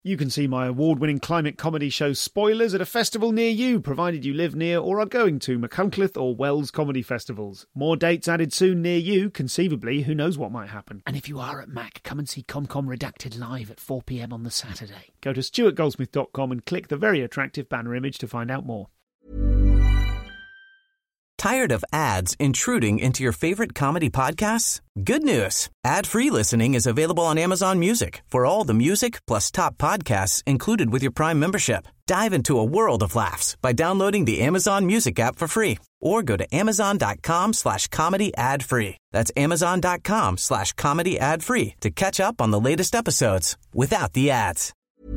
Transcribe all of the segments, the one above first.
You can see my award-winning climate comedy show Spoilers at a festival near you, provided you live near or are going to Machynlleth or Wells comedy festivals. More dates added soon near you. Conceivably, who knows what might happen. And if you are at Mac, come and see ComCom Redacted live at 4 p.m. on the Saturday. Go to stuartgoldsmith.com and click the very attractive banner image to find out more. Tired of ads intruding into your favorite comedy podcasts? Good news. Ad-free listening is available on Amazon Music for all the music plus top podcasts included with your Prime membership. Dive into a world of laughs by downloading the Amazon Music app for free or go to amazon.com/comedy ad-free. That's amazon.com/comedy ad-free to catch up on the latest episodes without the ads.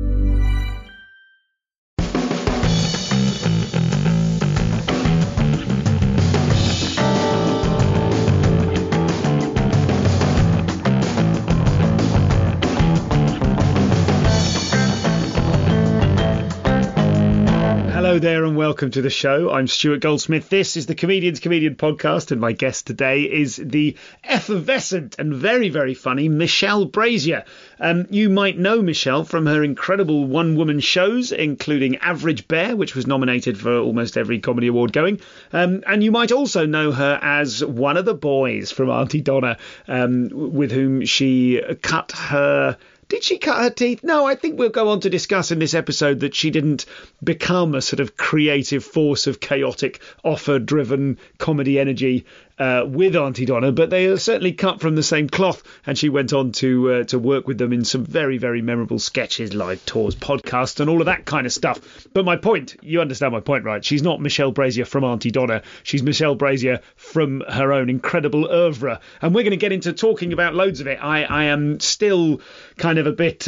Hello there and welcome to the show. I'm Stuart Goldsmith. This is the Comedian's Comedian podcast and my guest today is the effervescent and very, very funny Michelle Brazier. You might know Michelle from her incredible one-woman shows, including Average Bear, which was nominated for almost every comedy award going. And you might also know her as one of the boys from Aunty Donna, with whom she cut her... Did she cut her teeth? No, I think we'll go on to discuss in this episode that she didn't become a sort of creative force of chaotic, offer-driven comedy energy with Aunty Donna, but they are certainly cut from the same cloth, and she went on to work with them in some very, very memorable sketches, live tours, podcasts, and all of that kind of stuff. But my point, you understand my point, right? She's not Michelle Brazier from Aunty Donna. She's Michelle Brazier from her own incredible oeuvre, and we're going to get into talking about loads of it. I am still kind of a bit...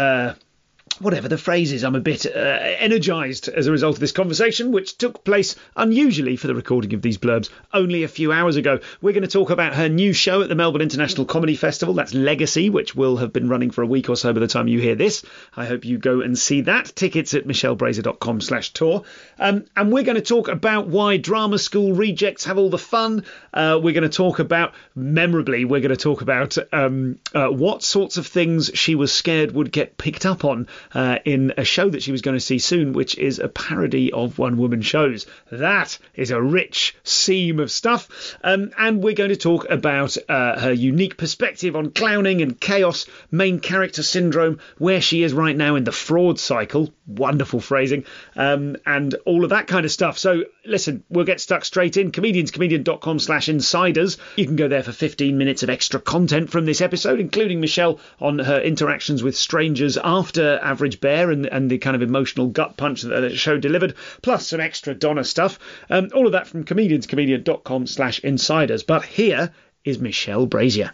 whatever the phrase is, I'm a bit energised as a result of this conversation, which took place unusually for the recording of these blurbs only a few hours ago. We're going to talk about her new show at the Melbourne International Comedy Festival. That's Legacy, which will have been running for a week or so by the time you hear this. I hope you go and see that. Tickets at michellebrazier.com/tour. And we're going to talk about why drama school rejects have all the fun. We're going to talk about, memorably, we're going to talk about what sorts of things she was scared would get picked up on in a show that she was going to see soon, which is a parody of one-woman shows. That is a rich seam of stuff. And we're going to talk about her unique perspective on clowning and chaos, main character syndrome, where she is right now in the fraud cycle. Wonderful phrasing. And all of that kind of stuff. So listen, we'll get stuck straight in. Comedianscomedian.com/insiders. You can go there for 15 minutes of extra content from this episode, including Michelle on her interactions with strangers after Average Bear and the kind of emotional gut punch that the show delivered, plus some extra Donna stuff. All of that from comedianscomedian.com/insiders. But here is Michelle Brazier.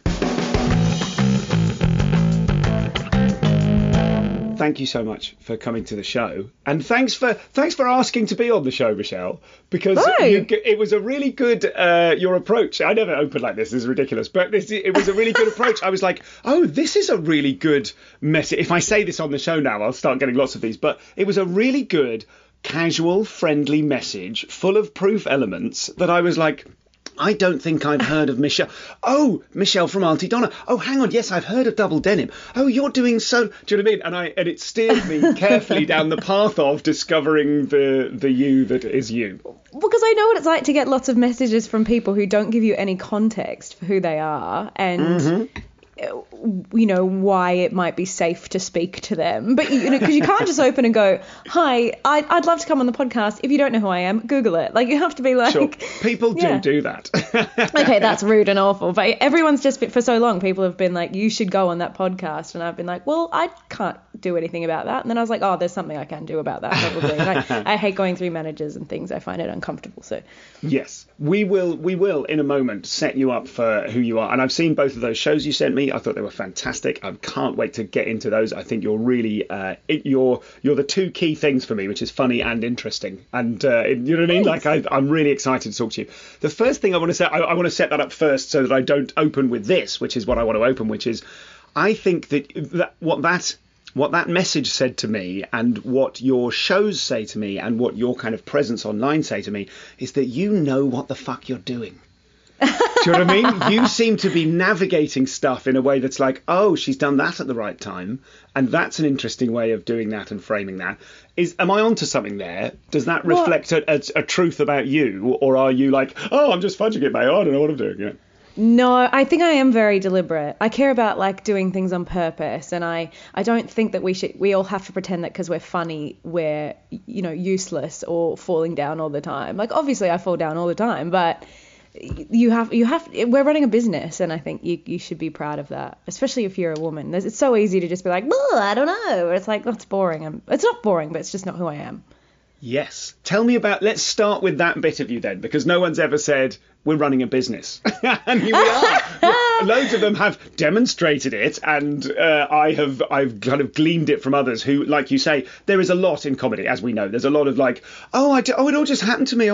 Thank you so much for coming to the show, and thanks for asking to be on the show, Michelle, because it was a really good your approach. I never opened like this is ridiculous, but it was a really good approach. I was like, oh, this is a really good message. If I say this on the show now, I'll start getting lots of these, but it was a really good, casual, friendly message full of proof elements that I was like, I don't think I've heard of Michelle. Oh, Michelle from Aunty Donna. Oh, hang on. Yes, I've heard of Double Denim. Oh, you're doing so... Do you know what I mean? And it steered me carefully down the path of discovering the you that is you. Because I know what it's like to get lots of messages from people who don't give you any context for who they are and... you know, why it might be safe to speak to them. But, you know, because you can't just open and go, hi, I'd love to come on the podcast. If you don't know who I am, Google it. Like, you have to be like... Sure. People do that. Okay, that's rude and awful. But everyone's just, for so long, people have been like, you should go on that podcast. And I've been like, well, I can't do anything about that. And then I was like, oh, there's something I can do about that, probably. I hate going through managers and things. I find it uncomfortable. So yes, we will in a moment set you up for who you are. And I've seen both of those shows you sent me. I thought they were fantastic. I can't wait to get into those. I think you're really you're the two key things for me, which is funny and interesting. And you know what I mean? Thanks. Like I'm really excited to talk to you. The first thing I want to say, I want to set that up first so that I don't open with this, which is what I want to open, which is I think that what that message said to me and what your shows say to me and what your kind of presence online say to me is that you know what the fuck you're doing. Do you know what I mean? You seem to be navigating stuff in a way that's like, oh, she's done that at the right time, and that's an interesting way of doing that and framing that. Am I onto something there? Does that reflect a truth about you, or are you like, oh, I'm just fudging it, mate. Oh, I don't know what I'm doing. Yeah. No, I think I am very deliberate. I care about like doing things on purpose, and I don't think that we all have to pretend that because we're funny we're useless or falling down all the time. Like obviously I fall down all the time, but we're running a business, and I think you should be proud of that, especially if you're a woman. It's so easy to just be like, I don't know. It's like, that's boring. It's not boring, but it's just not who I am. Yes. Tell me let's start with that bit of you then, because no one's ever said we're running a business. And here we are. Loads of them have demonstrated it, and I've kind of gleaned it from others who, like you say, there is a lot in comedy, as we know. There's a lot of like, it all just happened to me.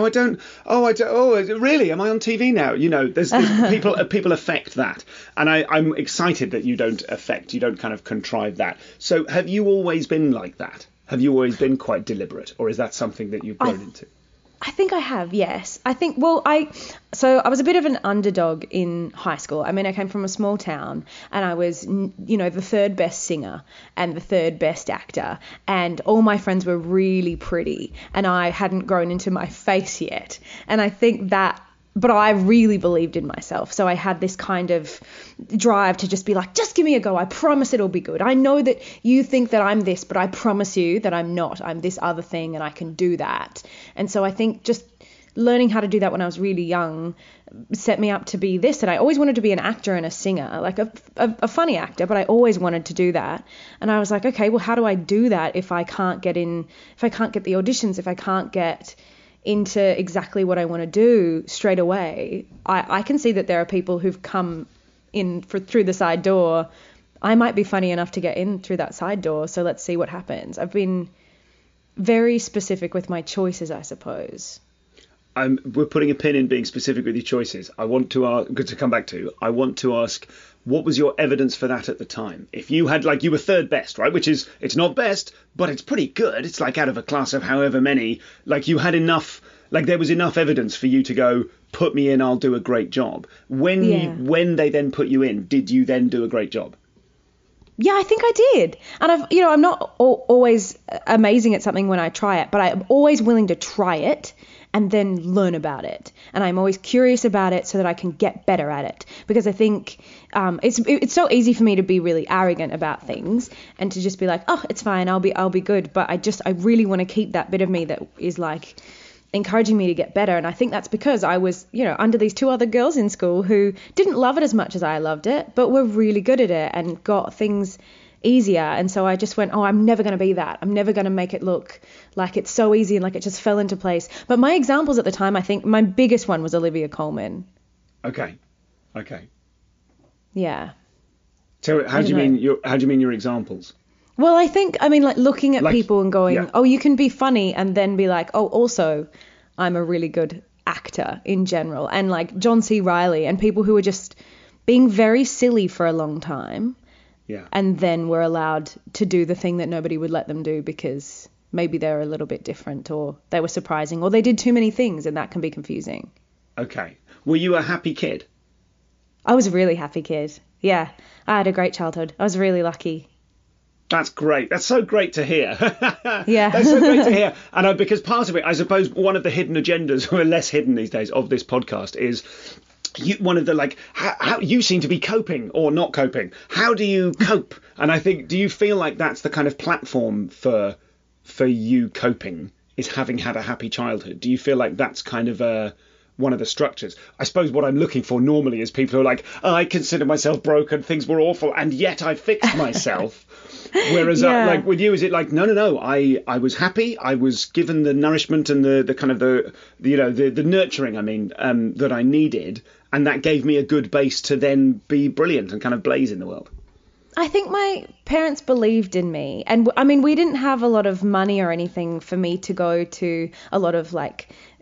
Really? Am I on TV now? There's people affect that. And I'm excited that you don't kind of contrive that. So have you always been like that? Have you always been quite deliberate, or is that something that you've grown into? I think I have, yes. I was a bit of an underdog in high school. I mean, I came from a small town, and I was, the third best singer and the third best actor, and all my friends were really pretty, and I hadn't grown into my face yet. And I think but I really believed in myself. So I had this kind of drive to just be like, just give me a go. I promise it'll be good. I know that you think that I'm this, but I promise you that I'm not. I'm this other thing, and I can do that. And so I think just learning how to do that when I was really young set me up to be this. And I always wanted to be an actor and a singer, like a funny actor, but I always wanted to do that. And I was like, okay, well, how do I do that if I can't get the auditions, if I can't get into exactly what I want to do straight away? I can see that there are people who've come in through the side door. I might be funny enough to get in through that side door, so let's see what happens. I've been very specific with my choices, I suppose. We're putting a pin in being specific with your choices. I want to ask, what was your evidence for that at the time? If you had, you were third best, right? Which is, it's not best, but it's pretty good. It's like out of a class of however many, you had enough, there was enough evidence for you to go, put me in, I'll do a great job. When they then put you in, did you then do a great job? Yeah, I think I did. And I'm not always amazing at something when I try it, but I'm always willing to try it and then learn about it. And I'm always curious about it so that I can get better at it. Because I think it's so easy for me to be really arrogant about things and to just be like, oh, it's fine, I'll be good. But I really want to keep that bit of me that is encouraging me to get better. And I think that's because I was, under these two other girls in school who didn't love it as much as I loved it, but were really good at it and got things easier. And so I just went, I'm never going to be that. I'm never going to make it look like it's so easy and like it just fell into place. But my examples at the time, I think my biggest one was Olivia Colman. Okay. Yeah. So how do you mean your examples? Well, I think, looking at people and going, oh, you can be funny, and then be like, oh, also, I'm a really good actor in general. And like John C. Reilly and people who were just being very silly for a long time. Yeah. And then were allowed to do the thing that nobody would let them do because maybe they're a little bit different, or they were surprising, or they did too many things, and that can be confusing. Okay. Were you a happy kid? I was a really happy kid. Yeah. I had a great childhood. I was really lucky. That's great. That's so great to hear. Yeah. That's so great to hear. And because part of it, I suppose, one of the hidden agendas, or less hidden these days, of this podcast is one of the how you seem to be coping or not coping. How do you cope? And I think, do you feel like that's the kind of platform for you coping, is having had a happy childhood? Do you feel like that's kind of one of the structures? I suppose what I'm looking for normally is people who are like, I consider myself broken, things were awful, and yet I fixed myself. Whereas with you, is it like, no, I was happy, I was given the nourishment and the kind of the nurturing, that I needed, and that gave me a good base to then be brilliant and kind of blaze in the world. I think my parents believed in me. And we didn't have a lot of money or anything for me to go to a lot of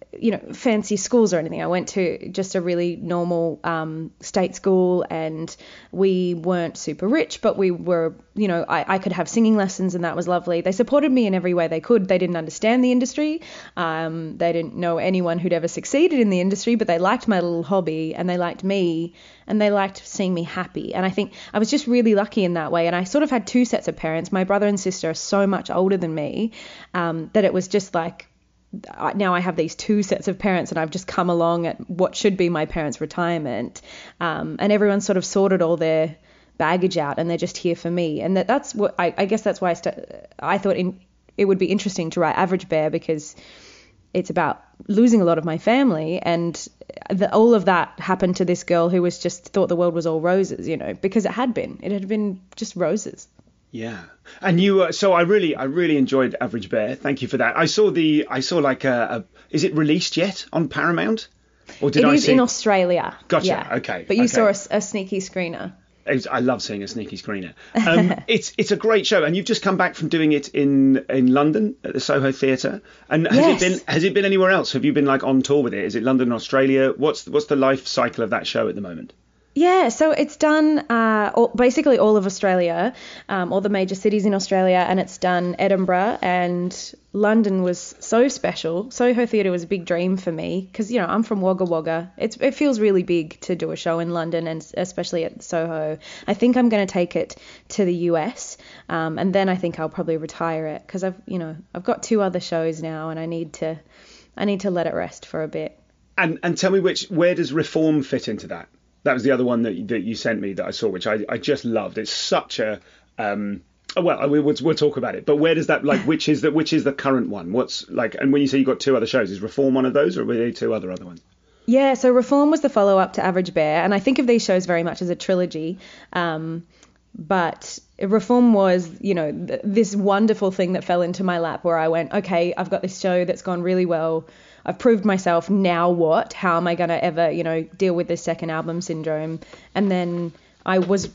fancy schools or anything. I went to just a really normal state school, and we weren't super rich, but we were, I could have singing lessons, and that was lovely. They supported me in every way they could. They didn't understand the industry. They didn't know anyone who'd ever succeeded in the industry, but they liked my little hobby, and they liked me, and they liked seeing me happy. And I think I was just really lucky in that way. And I sort of had two sets of parents. My brother and sister are so much older than me that it was just like, now I have these two sets of parents, and I've just come along at what should be my parents' retirement, and everyone sort of sorted all their baggage out, and they're just here for me. And that's what I guess that's why I thought it would be interesting to write Average Bear, because it's about losing a lot of my family, and all of that happened to this girl who was just thought the world was all roses, because it had been just roses. Yeah. And you, so I really enjoyed Average Bear. Thank you for that. I saw like is it released yet on Paramount? Or did it I is see? In Australia. Gotcha. Yeah. Okay. But you saw a sneaky screener. I love seeing a sneaky screener. It's a great show, and you've just come back from doing it in London at the Soho Theatre. And has it been anywhere else? Have you been like on tour with it? Is it London, Australia? What's the life cycle of that show at the moment? Yeah, so it's done basically all of Australia, all the major cities in Australia, and it's done Edinburgh, and London was so special. Soho Theatre was a big dream for me because, I'm from Wagga Wagga. It feels really big to do a show in London, and especially at Soho. I think I'm going to take it to the US, and then I think I'll probably retire it because I've got two other shows now, and I need to let it rest for a bit. And tell me where does Reform fit into that? That was the other one that you sent me that I saw, which I just loved. It's such a we'll talk about it. But where does that which is the current one? What's like? And when you say you got two other shows, is Reform one of those, or were they two other ones? Yeah, so Reform was the follow up to Average Bear, and I think of these shows very much as a trilogy. But Reform was, this wonderful thing that fell into my lap where I went, okay, I've got this show that's gone really well. I've proved myself. Now what? How am I going to ever, deal with this second album syndrome? And then I was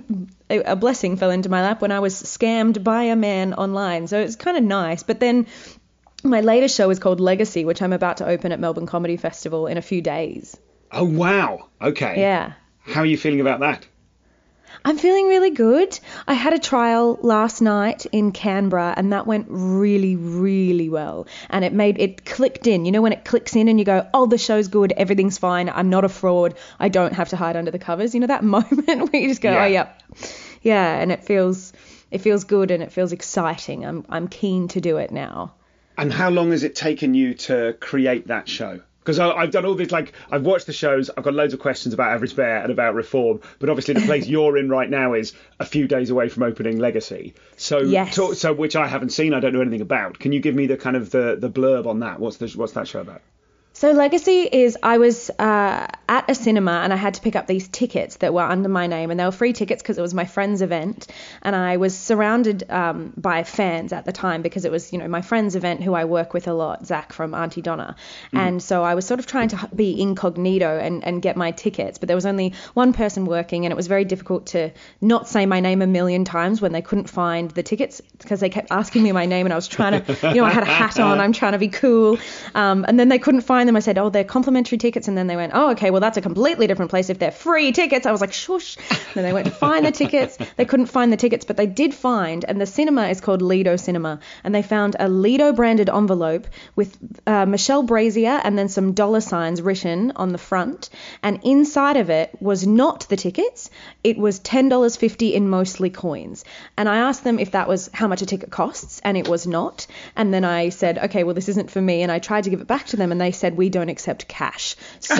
a blessing fell into my lap when I was scammed by a man online. So it's kind of nice. But then my latest show is called Legacy, which I'm about to open at Melbourne Comedy Festival in a few days. Oh, wow. Okay. Yeah. How are you feeling about that? I'm feeling really good. I had a trial last night in Canberra, and that went really, really well. And it clicked in. When it clicks in and you go, oh, the show's good, everything's fine, I'm not a fraud, I don't have to hide under the covers. That moment where you just go, oh, yep. Yeah, and it feels good and it feels exciting. I'm keen to do it now. And how long has it taken you to create that show? Because I've done all this, I've watched the shows, I've got loads of questions about Average Bear and about Reform, but obviously the place you're in right now is a few days away from opening Legacy. So, yes. So which I haven't seen, I don't know anything about. Can you give me the kind of the blurb on that? What's that show about? So Legacy is, I was at a cinema and I had to pick up these tickets that were under my name, and they were free tickets because it was my friend's event, and I was surrounded by fans at the time because it was, my friend's event who I work with a lot, Zach from Auntie Donna. And so I was sort of trying to be incognito and get my tickets, but there was only one person working, and it was very difficult to not say my name a million times when they couldn't find the tickets because they kept asking me my name, and I was trying to, I had a hat on, I'm trying to be cool, and then they couldn't find them. I said, oh, they're complimentary tickets, and then they went, oh, okay, well, that's a completely different place if they're free tickets. I was like, shush. And then they went to find the tickets. They couldn't find the tickets, but they did find, and the cinema is called Lido Cinema, and they found a Lido branded envelope with Michelle Brazier and then some dollar signs written on the front, and inside of it was not the tickets. It was $10.50 in mostly coins, and I asked them if that was how much a ticket costs, and it was not. And then I said, okay, well, this isn't for me, and I tried to give it back to them, and they said, we don't accept cash. So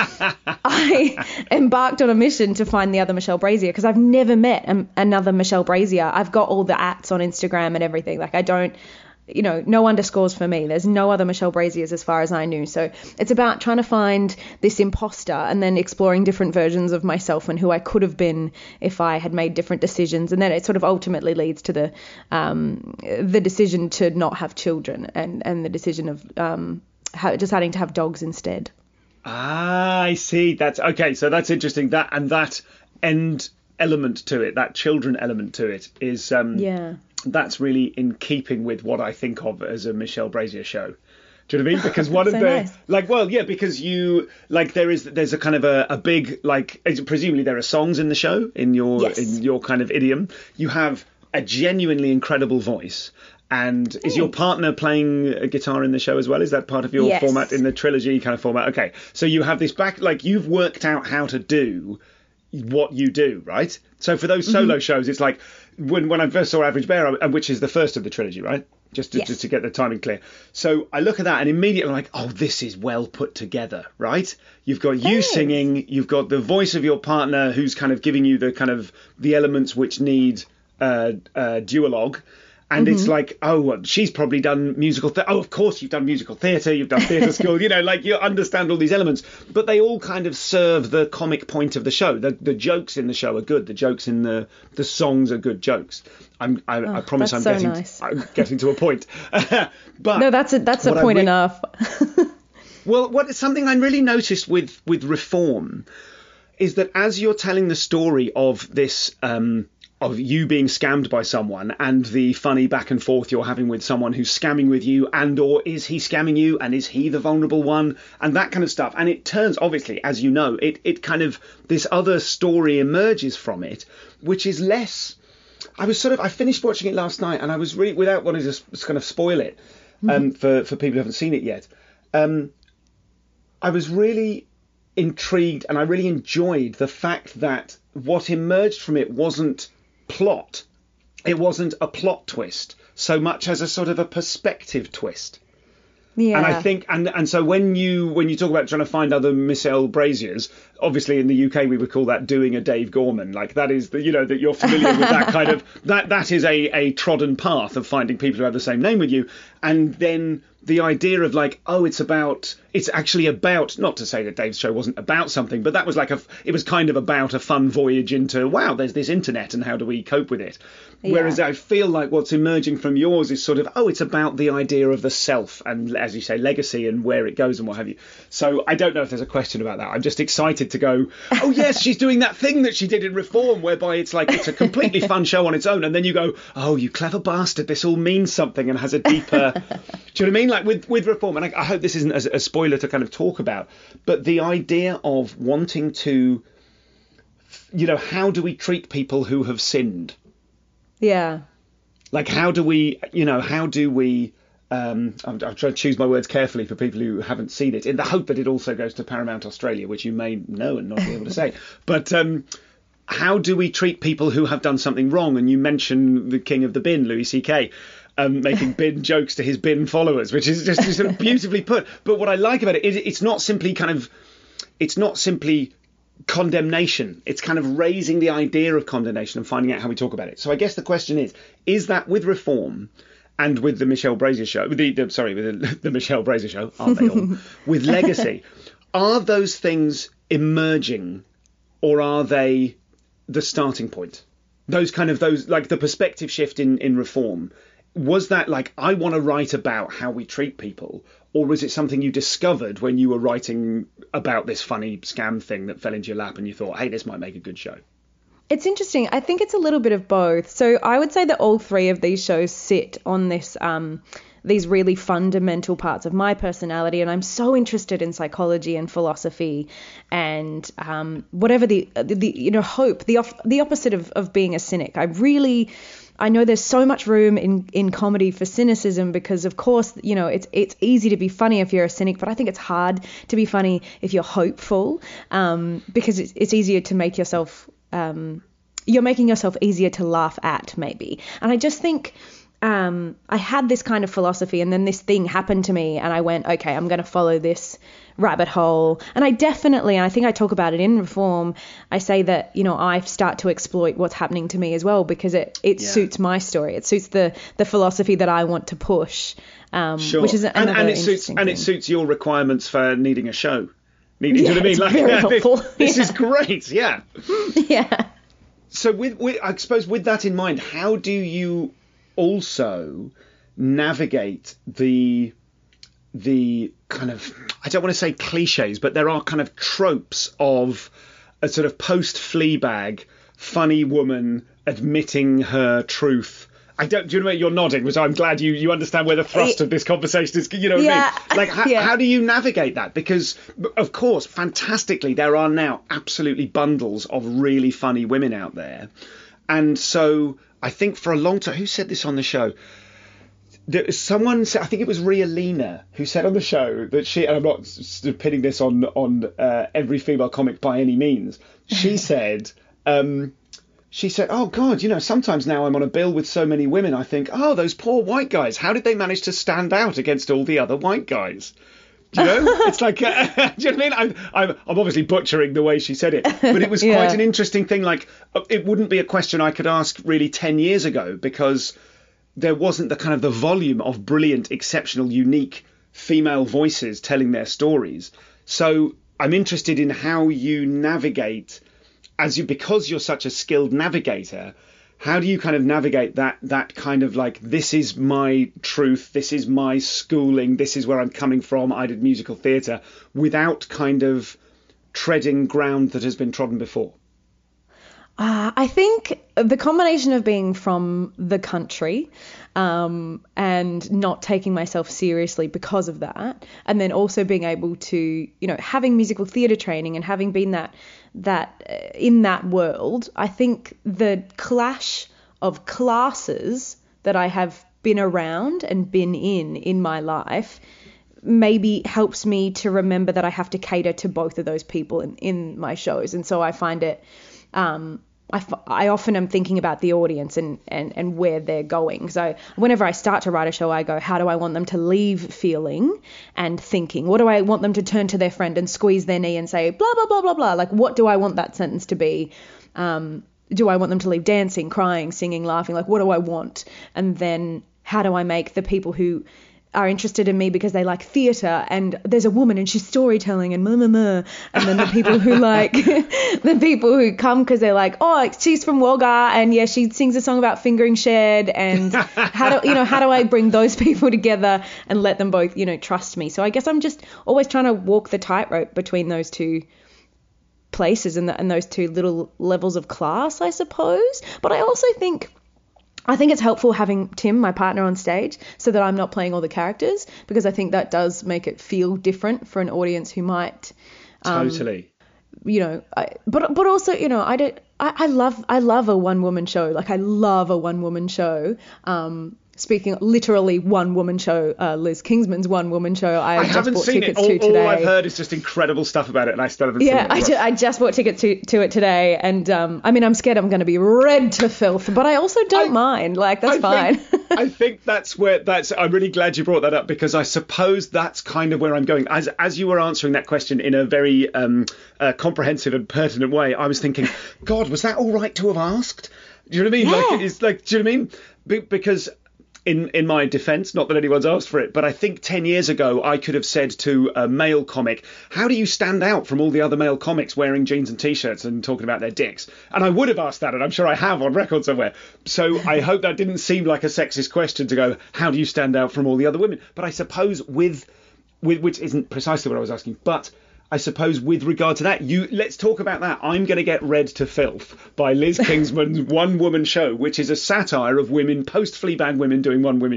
I embarked on a mission to find the other Michelle Brazier, because I've never met another Michelle Brazier. I've got all the ats on Instagram and everything. I don't, no underscores for me. There's no other Michelle Braziers as far as I knew. So it's about trying to find this imposter and then exploring different versions of myself and who I could have been if I had made different decisions. And then it sort of ultimately leads to the decision to not have children and the decision of deciding to have dogs instead. I see. That's okay. So that's interesting. That end element to it, that children element to it, is that's really in keeping with what I think of as a Michelle Brazier show. Do you know what I mean? Because one of nice. because there's a kind of a big, presumably there are songs in the show in your kind of idiom. You have a genuinely incredible voice. And is your partner playing a guitar in the show as well? Is that part of your format in the trilogy kind of format? Okay, so you have this you've worked out how to do what you do, right? So for those solo shows, it's like when I first saw Average Bear, which is the first of the trilogy, right? Just to get the timing clear. So I look at that and immediately I'm like, oh, this is well put together, right? You've got you singing, you've got the voice of your partner who's kind of giving you the kind of the elements which need duologue. And it's like, oh, she's probably done musical oh, of course you've done musical theatre, you've done theatre school, you understand all these elements. But they all kind of serve the comic point of the show. The jokes in the show are good. The jokes in the songs are good jokes. I promise I'm getting to a point. But no, that's a point enough. Well, something I really noticed with Reform is that as you're telling the story of this... of you being scammed by someone and the funny back and forth you're having with someone who's scamming with you, and or is he scamming you and is he the vulnerable one, and that kind of stuff. And it turns, obviously, as you know, it kind of, this other story emerges from it, which is less... I finished watching it last night and I was really, without wanting to kind of spoil it for people who haven't seen it yet, I was really intrigued and I really enjoyed the fact that what emerged from it wasn't plot. It wasn't a plot twist so much as a sort of a perspective twist. Yeah. And I think, and so when you talk about trying to find other Michelle Braziers, obviously in the UK we would call that doing a Dave Gorman. Like that is that you're familiar with that kind of that is a trodden path of finding people who have the same name with you. And then the idea of like, oh, it's actually about, not to say that Dave's show wasn't about something, but that was it was kind of about a fun voyage into, wow, there's this internet and how do we cope with it? Yeah. Whereas I feel like what's emerging from yours is sort of, oh, it's about the idea of the self and, as you say, legacy and where it goes and what have you. So I don't know if there's a question about that. I'm just excited to go, oh, yes, she's doing that thing that she did in Reform, whereby it's like it's a completely fun show on its own. And then you go, oh, you clever bastard, this all means something and has a deeper... Do you know what I mean? Like with Reform, and I hope this isn't a spoiler to kind of talk about, but the idea of wanting to, how do we treat people who have sinned? Yeah. Like, how do we, I'm trying to choose my words carefully for people who haven't seen it, in the hope that it also goes to Paramount Australia, which you may know and not be able to say. But how do we treat people who have done something wrong? And you mention the king of the bin, Louis C.K., making bin jokes to his bin followers, which is just sort of beautifully put. But what I like about it is it's not simply condemnation. It's kind of raising the idea of condemnation and finding out how we talk about it. So I guess the question is that with Reform and with the Michelle Brazier show, with the Michelle Brazier show, aren't they all? With Legacy, are those things emerging or are they the starting point? Those like the perspective shift in Reform. Was that like, I want to write about how we treat people, or was it something you discovered when you were writing about this funny scam thing that fell into your lap and you thought, hey, this might make a good show? It's interesting. I think it's a little bit of both. So I would say that all three of these shows sit on this these really fundamental parts of my personality, and I'm so interested in psychology and philosophy and whatever the hope, the opposite of being a cynic. I know there's so much room in comedy for cynicism because, of course, it's easy to be funny if you're a cynic, but I think it's hard to be funny if you're hopeful, because it's easier to make yourself, you're making yourself easier to laugh at, maybe. And I just think I had this kind of philosophy, and then this thing happened to me, and I went, okay, I'm going to follow this rabbit hole. And I think I talk about it in Reform. I say that, I start to exploit what's happening to me as well, because it suits my story. It suits the philosophy that I want to push, sure. Which is it suits your requirements for needing a show. Do you know what I mean? Like, very helpful. This is great. Yeah. Yeah. So I suppose with that in mind, how do you also navigate the kind of, I don't want to say cliches, but there are kind of tropes of a sort of post-Fleabag funny woman admitting her truth I don't. Do you know what you're nodding? So I'm glad you understand where the thrust of this conversation is. You know what I mean? Like, how do you navigate that? Because, of course, fantastically, there are now absolutely bundles of really funny women out there, and so I think for a long time, who said this on the show? Someone said, I think it was Ria Lina, who said on the show that she, and I'm not pinning this on every female comic by any means. She said. She said, oh, God, sometimes now I'm on a bill with so many women, I think, oh, those poor white guys, how did they manage to stand out against all the other white guys? Do you know? It's like, do you know what I mean? I'm obviously butchering the way she said it, but it was quite an interesting thing. Like, it wouldn't be a question I could ask really 10 years ago because there wasn't the kind of the volume of brilliant, exceptional, unique female voices telling their stories. So I'm interested in how you navigate because you're such a skilled navigator, how do you kind of navigate that kind of like, this is my truth, this is my schooling, this is where I'm coming from, I did musical theatre, without kind of treading ground that has been trodden before? I think the combination of being from the country and not taking myself seriously because of that, and then also being able to, having musical theatre training and having been that in that world, I think the clash of classes that I have been around and been in my life maybe helps me to remember that I have to cater to both of those people in my shows. And so I find it, I often am thinking about the audience and where they're going. So whenever I start to write a show, I go, how do I want them to leave feeling and thinking? What do I want them to turn to their friend and squeeze their knee and say, blah, blah, blah, blah, blah? Like, what do I want that sentence to be? Do I want them to leave dancing, crying, singing, laughing? Like, what do I want? And then how do I make the people who are interested in me because they like theatre and there's a woman and she's storytelling and and then the people who like the people who come because they're like, oh, she's from Wagga and she sings a song about fingering shed, and how do I bring those people together and let them both trust me? So I guess I'm just always trying to walk the tightrope between those two places and those two little levels of class, I suppose. But I also think it's helpful having Tim, my partner, on stage so that I'm not playing all the characters, because I think that does make it feel different for an audience who might totally. But also, I love a one-woman show. Like, I love a one-woman show. Speaking literally one-woman show, Liz Kingsman's one-woman show. I just haven't bought seen tickets it. to today. All I've heard is just incredible stuff about it, and I still haven't seen it. Yeah, I just bought tickets to it today, and I'm scared I'm going to be red to filth, but I also don't mind. Like, that's fine. I think I'm really glad you brought that up, because I suppose that's kind of where I'm going. As you were answering that question in a very comprehensive and pertinent way, I was thinking, God, was that all right to have asked? Do you know what I mean? Yeah. Like, it's like, do you know what I mean? Because in my defence, not that anyone's asked for it, but I think 10 years ago I could have said to a male comic, how do you stand out from all the other male comics wearing jeans and T-shirts and talking about their dicks? And I would have asked that, and I'm sure I have on record somewhere. So I hope that didn't seem like a sexist question to go, how do you stand out from all the other women? But I suppose with which isn't precisely what I was asking, but I suppose with regard to that, let's talk about that. I'm going to get read to filth by Liz Kingsman's one-woman show, which is a satire of women, post-Fleabag women doing one-woman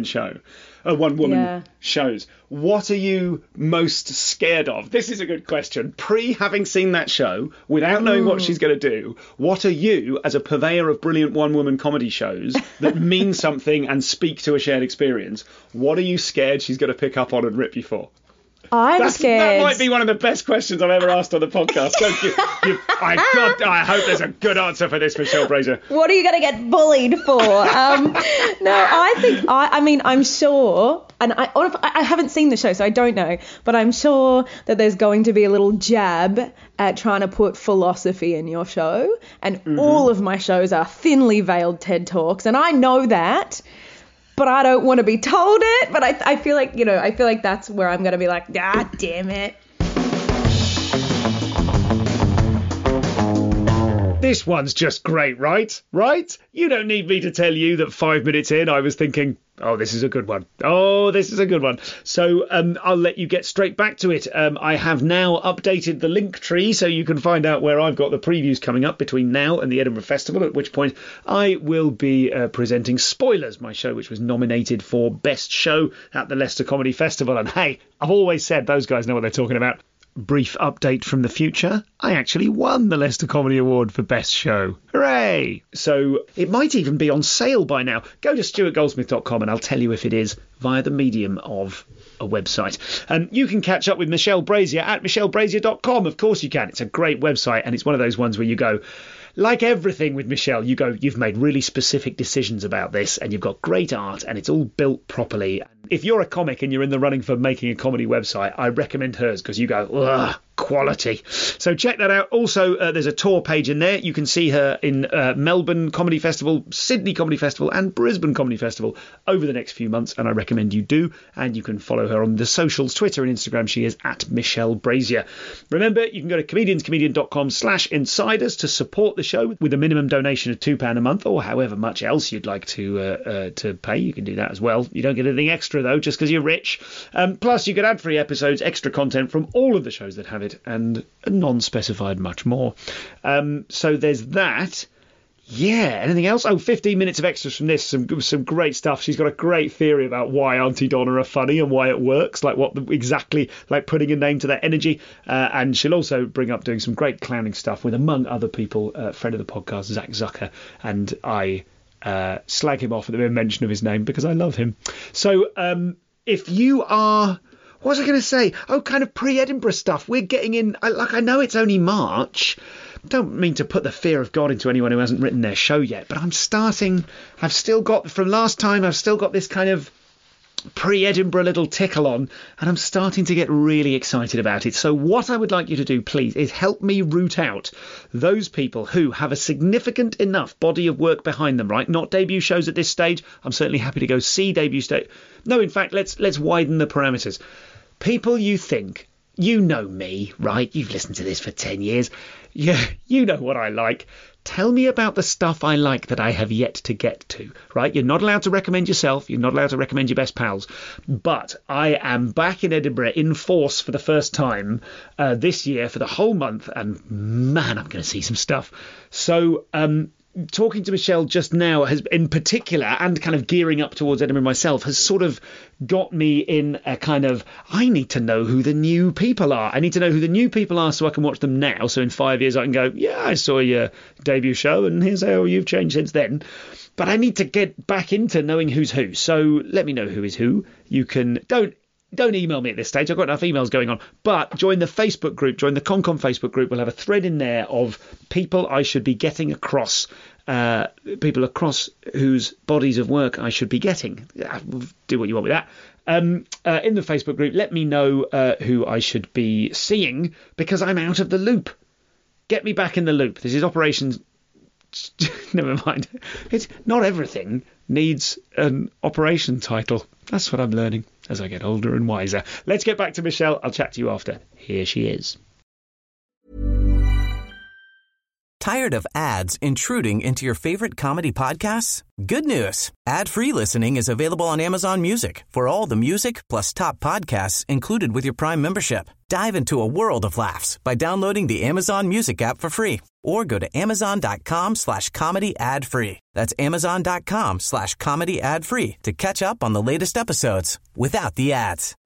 shows. What are you most scared of? This is a good question. Having seen that show, without knowing what she's going to do, what are you, as a purveyor of brilliant one-woman comedy shows that mean something and speak to a shared experience, what are you scared she's going to pick up on and rip you for? I'm scared. That might be one of the best questions I've ever asked on the podcast. I hope there's a good answer for this, Michelle Brazier. What are you going to get bullied for? No, I think, I'm sure, and I haven't seen the show, so I don't know, but I'm sure that there's going to be a little jab at trying to put philosophy in your show. And all of my shows are thinly veiled TED Talks, and I know that. But I don't want to be told it. But I feel like, that's where I'm going to be like, ah, damn it. This one's just great, right? Right? You don't need me to tell you that 5 minutes in, I was thinking, Oh, this is a good one. Oh, this is a good one. So I'll let you get straight back to it. I have now updated the link tree so you can find out where I've got the previews coming up between now and the Edinburgh Festival, at which point I will be presenting Spoilers, my show, which was nominated for Best Show at the Leicester Comedy Festival. And hey, I've always said those guys know what they're talking about. Brief update from the future. I actually won the Leicester Comedy Award for Best Show. Hooray! So it might even be on sale by now. Go to stuartgoldsmith.com and I'll tell you if it is via the medium of a website. You can catch up with Michelle Brazier at michellebrazier.com. Of course you can. It's a great website and it's one of those ones where you go, like everything with Michelle, you go, you've made really specific decisions about this and you've got great art and it's all built properly. If you're a comic and you're in the running for making a comedy website, I recommend hers because you go, ugh, quality. So check that out. Also, there's a tour page in there. You can see her in Melbourne Comedy Festival, Sydney Comedy Festival and Brisbane Comedy Festival over the next few months, and I recommend you do. And you can follow her on the socials, Twitter and Instagram. She is at Michelle Brazier. Remember, you can go to comedianscomedian.com/insiders to support the show with a minimum donation of £2 a month, or however much else you'd like to pay. You can do that as well. You don't get anything extra though, just because you're rich. Plus, you get ad-free episodes, extra content from all of the shows that have it, and non-specified much more. So there's that. Yeah, anything else? 15 minutes of extras from this, some great stuff. She's got a great theory about why Auntie Donna are funny and why it works, like exactly putting a name to their energy. And she'll also bring up doing some great clowning stuff with, among other people, friend of the podcast, Zach Zucker, and I slag him off at the mere mention of his name because I love him. So if you are... What was I going to say? Kind of pre-Edinburgh stuff. We're getting in... I know it's only March. Don't mean to put the fear of God into anyone who hasn't written their show yet, but I'm starting... I've still got... From last time, I've still got this kind of pre-Edinburgh little tickle on, and I'm starting to get really excited about it. So what I would like you to do, please, is help me root out those people who have a significant enough body of work behind them, right? Not debut shows at this stage. I'm certainly happy to go see debut stage. No, in fact, let's widen the parameters. People you think, you know me, right? You've listened to this for 10 years. You know what I like. Tell me about the stuff I like that I have yet to get to, right? You're not allowed to recommend yourself. You're not allowed to recommend your best pals. But I am back in Edinburgh in force for the first time this year for the whole month. And man, I'm going to see some stuff. So talking to Michelle just now has, in particular, and kind of gearing up towards Edinburgh myself, has sort of got me in a kind of, I need to know who the new people are. I need to know who the new people are so I can watch them now. So in 5 years I can go, yeah, I saw your debut show and here's how you've changed since then. But I need to get back into knowing who's who. So let me know who is who. You can... Don't email me at this stage. I've got enough emails going on. But join the Facebook group. Join the ConCon Facebook group. We'll have a thread in there of people I should be getting across, people across whose bodies of work I should be getting. Do what you want with that. In the Facebook group, let me know who I should be seeing, because I'm out of the loop. Get me back in the loop. This is Operations... Never mind. It's not everything needs an operation title. That's what I'm learning as I get older and wiser. Let's get back to Michelle. I'll chat to you after. Here she is. Tired of ads intruding into your favorite comedy podcasts? Good news. Ad-free listening is available on Amazon Music for all the music plus top podcasts included with your Prime membership. Dive into a world of laughs by downloading the Amazon Music app for free, or go to amazon.com/comedy ad-free. That's amazon.com/comedy ad-free to catch up on the latest episodes without the ads.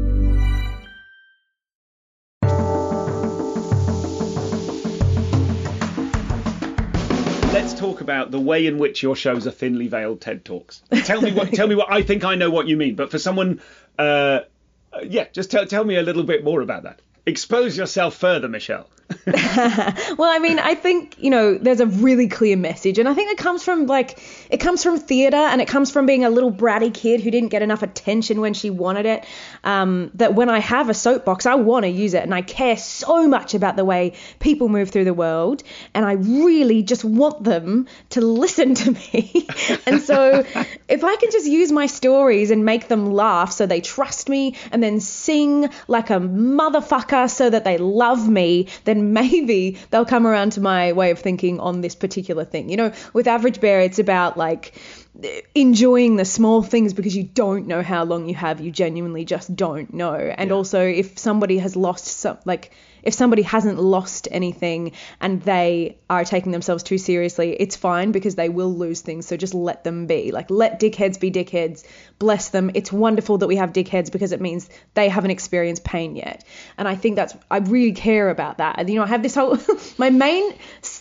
Let's talk about the way in which your shows are thinly veiled TED Talks. Tell me what I think I know what you mean, but for someone, just tell me a little bit more about that. Expose yourself further, Michelle. Well, I mean, I think, there's a really clear message, and I think it comes from theatre, and it comes from being a little bratty kid who didn't get enough attention when she wanted it. That when I have a soapbox, I want to use it, and I care so much about the way people move through the world, and I really just want them to listen to me. And so if I can just use my stories and make them laugh so they trust me, and then sing like a motherfucker so that they love me, then maybe they'll come around to my way of thinking on this particular thing. With Average Bear, it's about enjoying the small things because you don't know how long you have. You genuinely just don't know. And also, if somebody has lost if somebody hasn't lost anything and they are taking themselves too seriously, it's fine because they will lose things. So just let them be. Like, let dickheads be dickheads. Bless them. It's wonderful that we have dickheads because it means they haven't experienced pain yet. And I think I really care about that. And, I have this whole, my main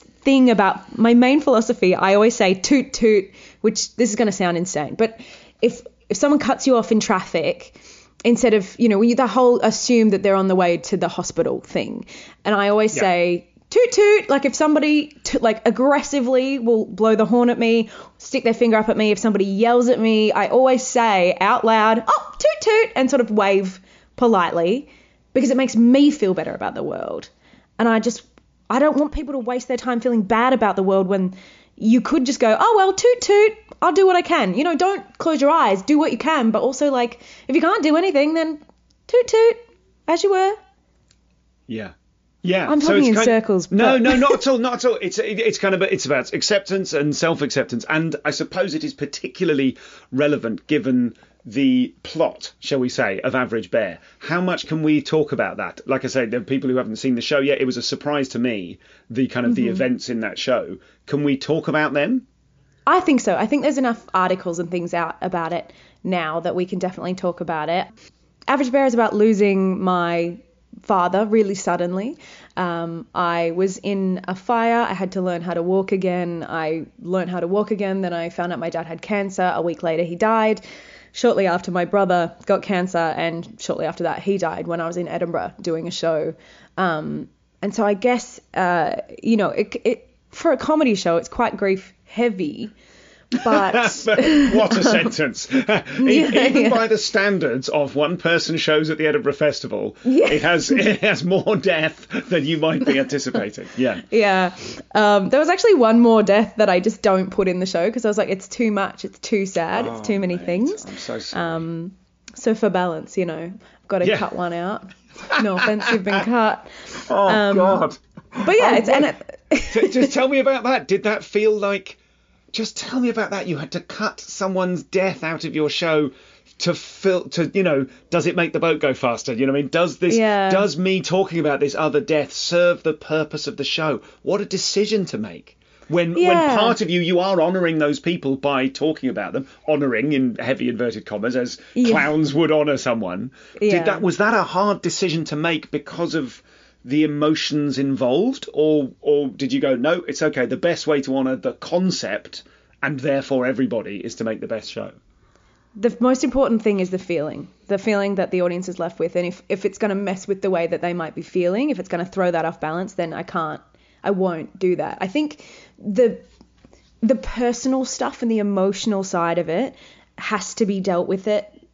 philosophy, I always say toot toot, which this is going to sound insane, but if someone cuts you off in traffic, instead of, the whole assume that they're on the way to the hospital thing. And I always say toot toot, like if somebody aggressively will blow the horn at me, stick their finger up at me, if somebody yells at me, I always say out loud, oh, toot toot, and sort of wave politely because it makes me feel better about the world. And I don't want people to waste their time feeling bad about the world when you could just go, oh, well, toot toot, I'll do what I can. Don't close your eyes, do what you can. But also, if you can't do anything, then toot toot, as you were. Yeah. Yeah. I'm talking in circles. No, not at all, not at all. It's about acceptance and self-acceptance. And I suppose it is particularly relevant given the plot, shall we say, of Average Bear. How much can we talk about that? Like I said, there are people who haven't seen the show yet. It was a surprise to me, the events in that show. Can we talk about them? I think so. I think there's enough articles and things out about it now that we can definitely talk about it. Average Bear is about losing my father really suddenly. I was in a fire. I had to learn how to walk again. I learned how to walk again. Then I found out my dad had cancer. A week later, he died. Shortly after, my brother got cancer, and shortly after that, he died when I was in Edinburgh doing a show. And so I guess, for a comedy show, it's quite grief heavy. But what a sentence. Even by the standards of one-person shows at the Edinburgh Festival, it has more death than you might be anticipating. Yeah. Yeah. There was actually one more death that I just don't put in the show because I was like, it's too much. It's too sad. It's too many things. I'm so sorry. So for balance, I've got to cut one out. No offense, you've been cut. Oh, God. But yeah, just tell me about that. Did that feel like... Just tell me about that. You had to cut someone's death out of your show does it make the boat go faster? You know what I mean? Does me talking about this other death serve the purpose of the show? What a decision to make. When part of you are honouring those people by talking about them, honouring in heavy inverted commas, as clowns would honour someone. Yeah. Was that a hard decision to make because of the emotions involved, or did you go, no, it's okay, the best way to honour the concept and therefore everybody is to make the best show? The most important thing is the feeling that the audience is left with. And if it's going to mess with the way that they might be feeling, if it's going to throw that off balance, then I won't do that. I think the personal stuff and the emotional side of it has to be dealt with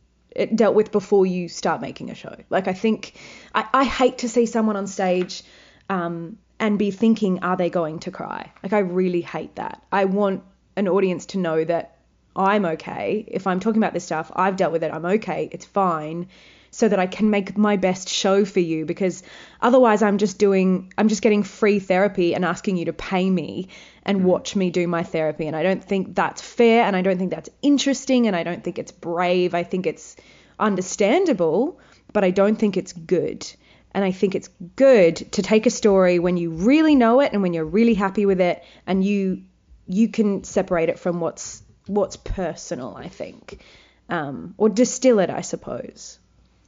before you start making a show. Like, I think I hate to see someone on stage and be thinking, are they going to cry? Like, I really hate that. I want an audience to know that I'm okay. If I'm talking about this stuff, I've dealt with it. I'm okay. It's fine. So that I can make my best show for you, because otherwise I'm just getting free therapy and asking you to pay me and watch me do my therapy. And I don't think that's fair, and I don't think that's interesting, and I don't think it's brave. I think it's understandable, but I don't think it's good. And I think it's good to take a story when you really know it and when you're really happy with it, and you can separate it from what's personal, I think, or distill it, I suppose.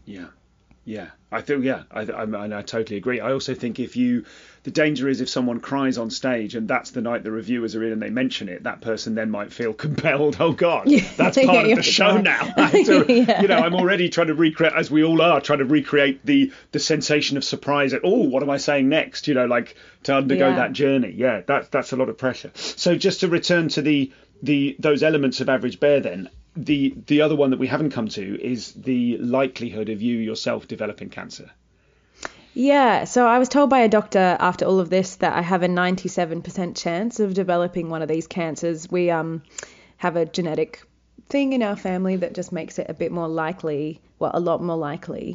Yeah. I think, I totally agree. I also think the danger is if someone cries on stage and that's the night the reviewers are in and they mention it, that person then might feel compelled. Oh God, that's part of the show now. I'm already trying to recreate, as we all are, trying to recreate the sensation of surprise at, what am I saying next? To undergo that journey. Yeah, that's a lot of pressure. So just to return to those elements of Average Bear then, the other one that we haven't come to is the likelihood of you yourself developing cancer. Yeah, so I was told by a doctor after all of this that I have a 97% chance of developing one of these cancers. We have a genetic thing in our family that just makes it a bit more likely, a lot more likely,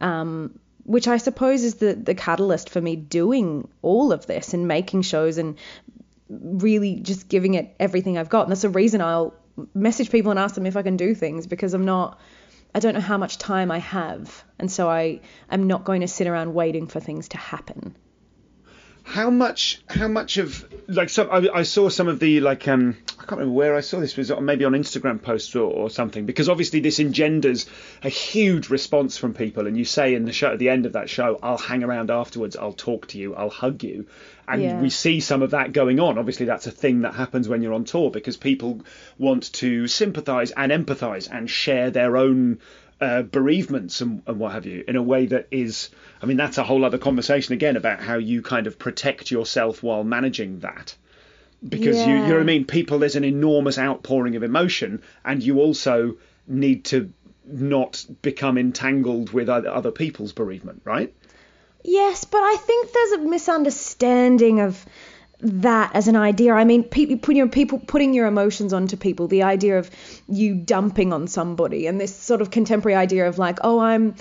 which I suppose is the catalyst for me doing all of this and making shows and really just giving it everything I've got. And that's the reason I'll message people and ask them if I can do things, because I don't know how much time I have, and so I'm not going to sit around waiting for things to happen. How much of, like, I saw some of the, like, I can't remember where I saw this, was maybe on Instagram posts or something, because obviously this engenders a huge response from people, and you say in the show, at the end of that show, I'll hang around afterwards, I'll talk to you, I'll hug you, and we see some of that going on. Obviously that's a thing that happens when you're on tour, because people want to sympathise and empathise and share their own bereavements and what have you, in a way that is, I mean, that's a whole other conversation again about how you kind of protect yourself while managing that, because you know what I mean, people, there's an enormous outpouring of emotion, and you also need to not become entangled with other people's bereavement, right? Yes, but I think there's a misunderstanding of that as an idea. I mean, people putting your emotions onto people, the idea of you dumping on somebody, and this sort of contemporary idea of like, oh, I'm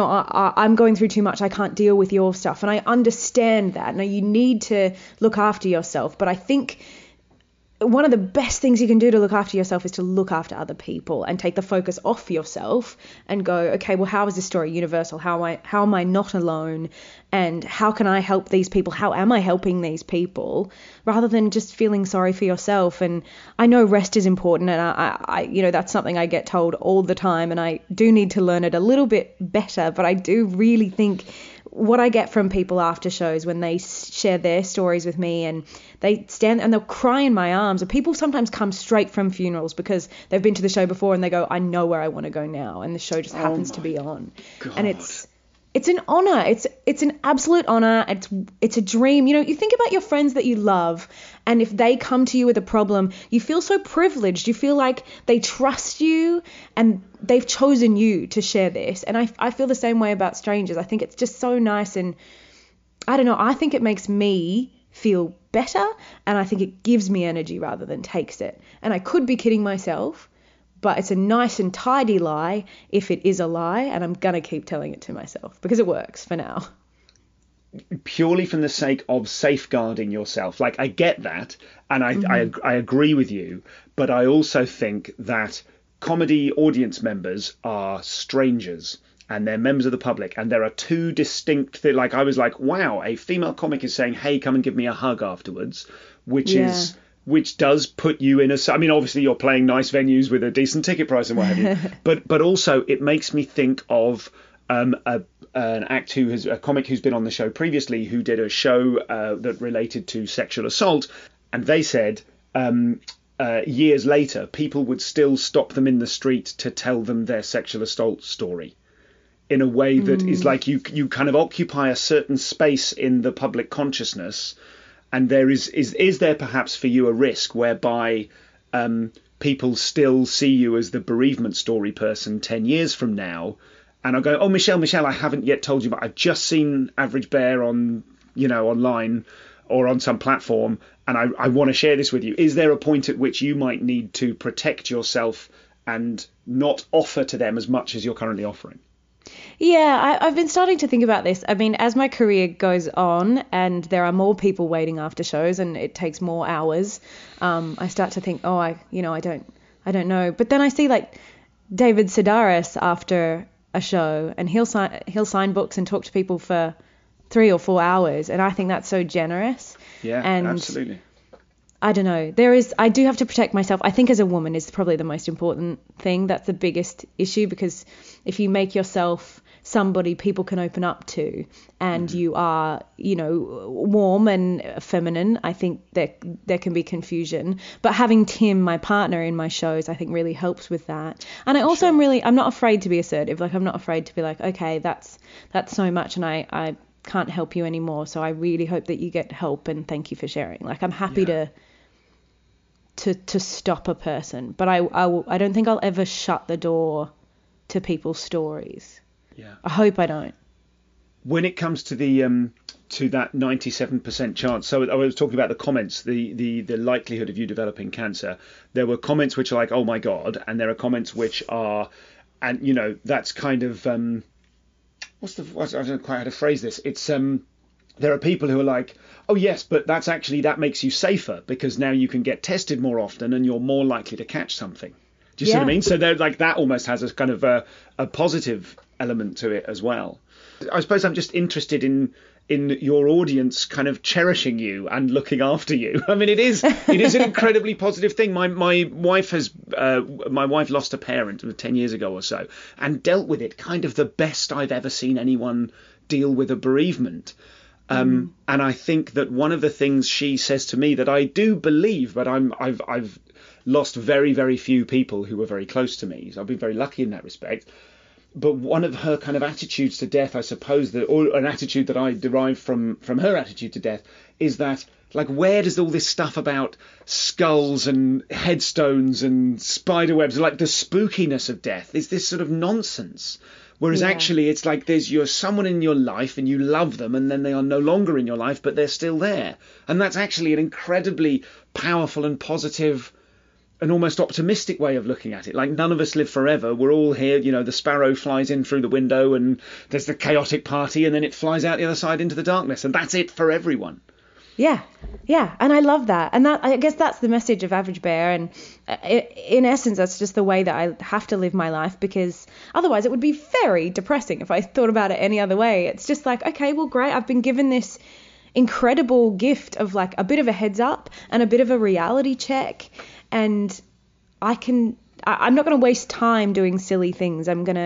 going through too much, I can't deal with your stuff. And I understand that. Now, you need to look after yourself, but I think one of the best things you can do to look after yourself is to look after other people and take the focus off yourself and go, okay, well, how is this story universal? How am I not alone? And how can I help these people? How am I helping these people? Rather than just feeling sorry for yourself. And I know rest is important, and I that's something I get told all the time, and I do need to learn it a little bit better. But I do really think what I get from people after shows when they share their stories with me, and they stand and they'll cry in my arms, and people sometimes come straight from funerals because they've been to the show before and they go, I know where I want to go now, and the show just happens to be on. God. And it's an honor. It's an absolute honor. It's a dream. You know, you think about your friends that you love, and if they come to you with a problem, you feel so privileged. You feel like they trust you and they've chosen you to share this. And I feel the same way about strangers. I think it's just so nice, and I don't know, I think it makes me feel better, and I think it gives me energy rather than takes it. And I could be kidding myself, but it's a nice and tidy lie if it is a lie, and I'm going to keep telling it to myself because it works for now. Purely from the sake of safeguarding yourself. Like, I get that, and I agree with you, but I also think that comedy audience members are strangers, and they're members of the public, and there are two distinct things. Like, I was like, wow, a female comic is saying, hey, come and give me a hug afterwards, which does put you in I mean, obviously you're playing nice venues with a decent ticket price and what have you, but also it makes me think of an a comic who's been on the show previously, who did a show that related to sexual assault, and they said years later people would still stop them in the street to tell them their sexual assault story, in a way that is like you kind of occupy a certain space in the public consciousness. And there is there perhaps for you a risk whereby people still see you as the bereavement story person 10 years from now, and I'll go, oh, Michelle, I haven't yet told you, but I've just seen Average Bear on, online or on some platform, and I want to share this with you. Is there a point at which you might need to protect yourself and not offer to them as much as you're currently offering? Yeah, I've been starting to think about this. I mean, as my career goes on and there are more people waiting after shows and it takes more hours, I start to think, I don't know. But then I see like David Sedaris after a show, and he'll sign books and talk to people for 3 or 4 hours, and I think that's so generous. Yeah, and absolutely. I don't know. I do have to protect myself. I think as a woman is probably the most important thing. That's the biggest issue, because if you make yourself somebody people can open up to, and you are, warm and feminine, I think there can be confusion. But having Tim, my partner in my shows, I think really helps with that. And I also I'm not afraid to be assertive. Like, I'm not afraid to be like, okay, that's so much, and I can't help you anymore. So I really hope that you get help, and thank you for sharing. Like, I'm happy to stop a person, but I don't think I'll ever shut the door to people's stories. Yeah. I hope I don't. When it comes to the to that 97% chance, so I was talking about the comments, the likelihood of you developing cancer. There were comments which are like, oh my God, and there are comments which are, and that's kind of I don't know quite how to phrase this. It's there are people who are like, oh yes, but that makes you safer because now you can get tested more often and you're more likely to catch something. Do you see what I mean? So they're like, that almost has a kind of a positive element to it as well. I suppose I'm just interested in your audience kind of cherishing you and looking after you. I mean, it is an incredibly positive thing. My wife lost a parent 10 years ago or so and dealt with it kind of the best I've ever seen anyone deal with a bereavement. And I think that one of the things she says to me that I do believe, but I've lost very, very few people who were very close to me. So I've been very lucky in that respect. But one of her kind of attitudes to death, I suppose, or an attitude that I derive from her attitude to death, is that, like, where does all this stuff about skulls and headstones and spider webs, like the spookiness of death, is this sort of nonsense? Whereas actually it's like you're someone in your life and you love them and then they are no longer in your life, but they're still there. And that's actually an incredibly powerful and positive an almost optimistic way of looking at it. Like, none of us live forever. We're all here. You know, the sparrow flies in through the window and there's the chaotic party and then it flies out the other side into the darkness. And that's it for everyone. Yeah. And I love that. And that, I guess that's the message of Average Bear. And in essence, that's just the way that I have to live my life, because otherwise it would be very depressing if I thought about it any other way. It's just like, okay, well, great. I've been given this incredible gift of like a bit of a heads up and a bit of a reality check. And I'm not going to waste time doing silly things. I am going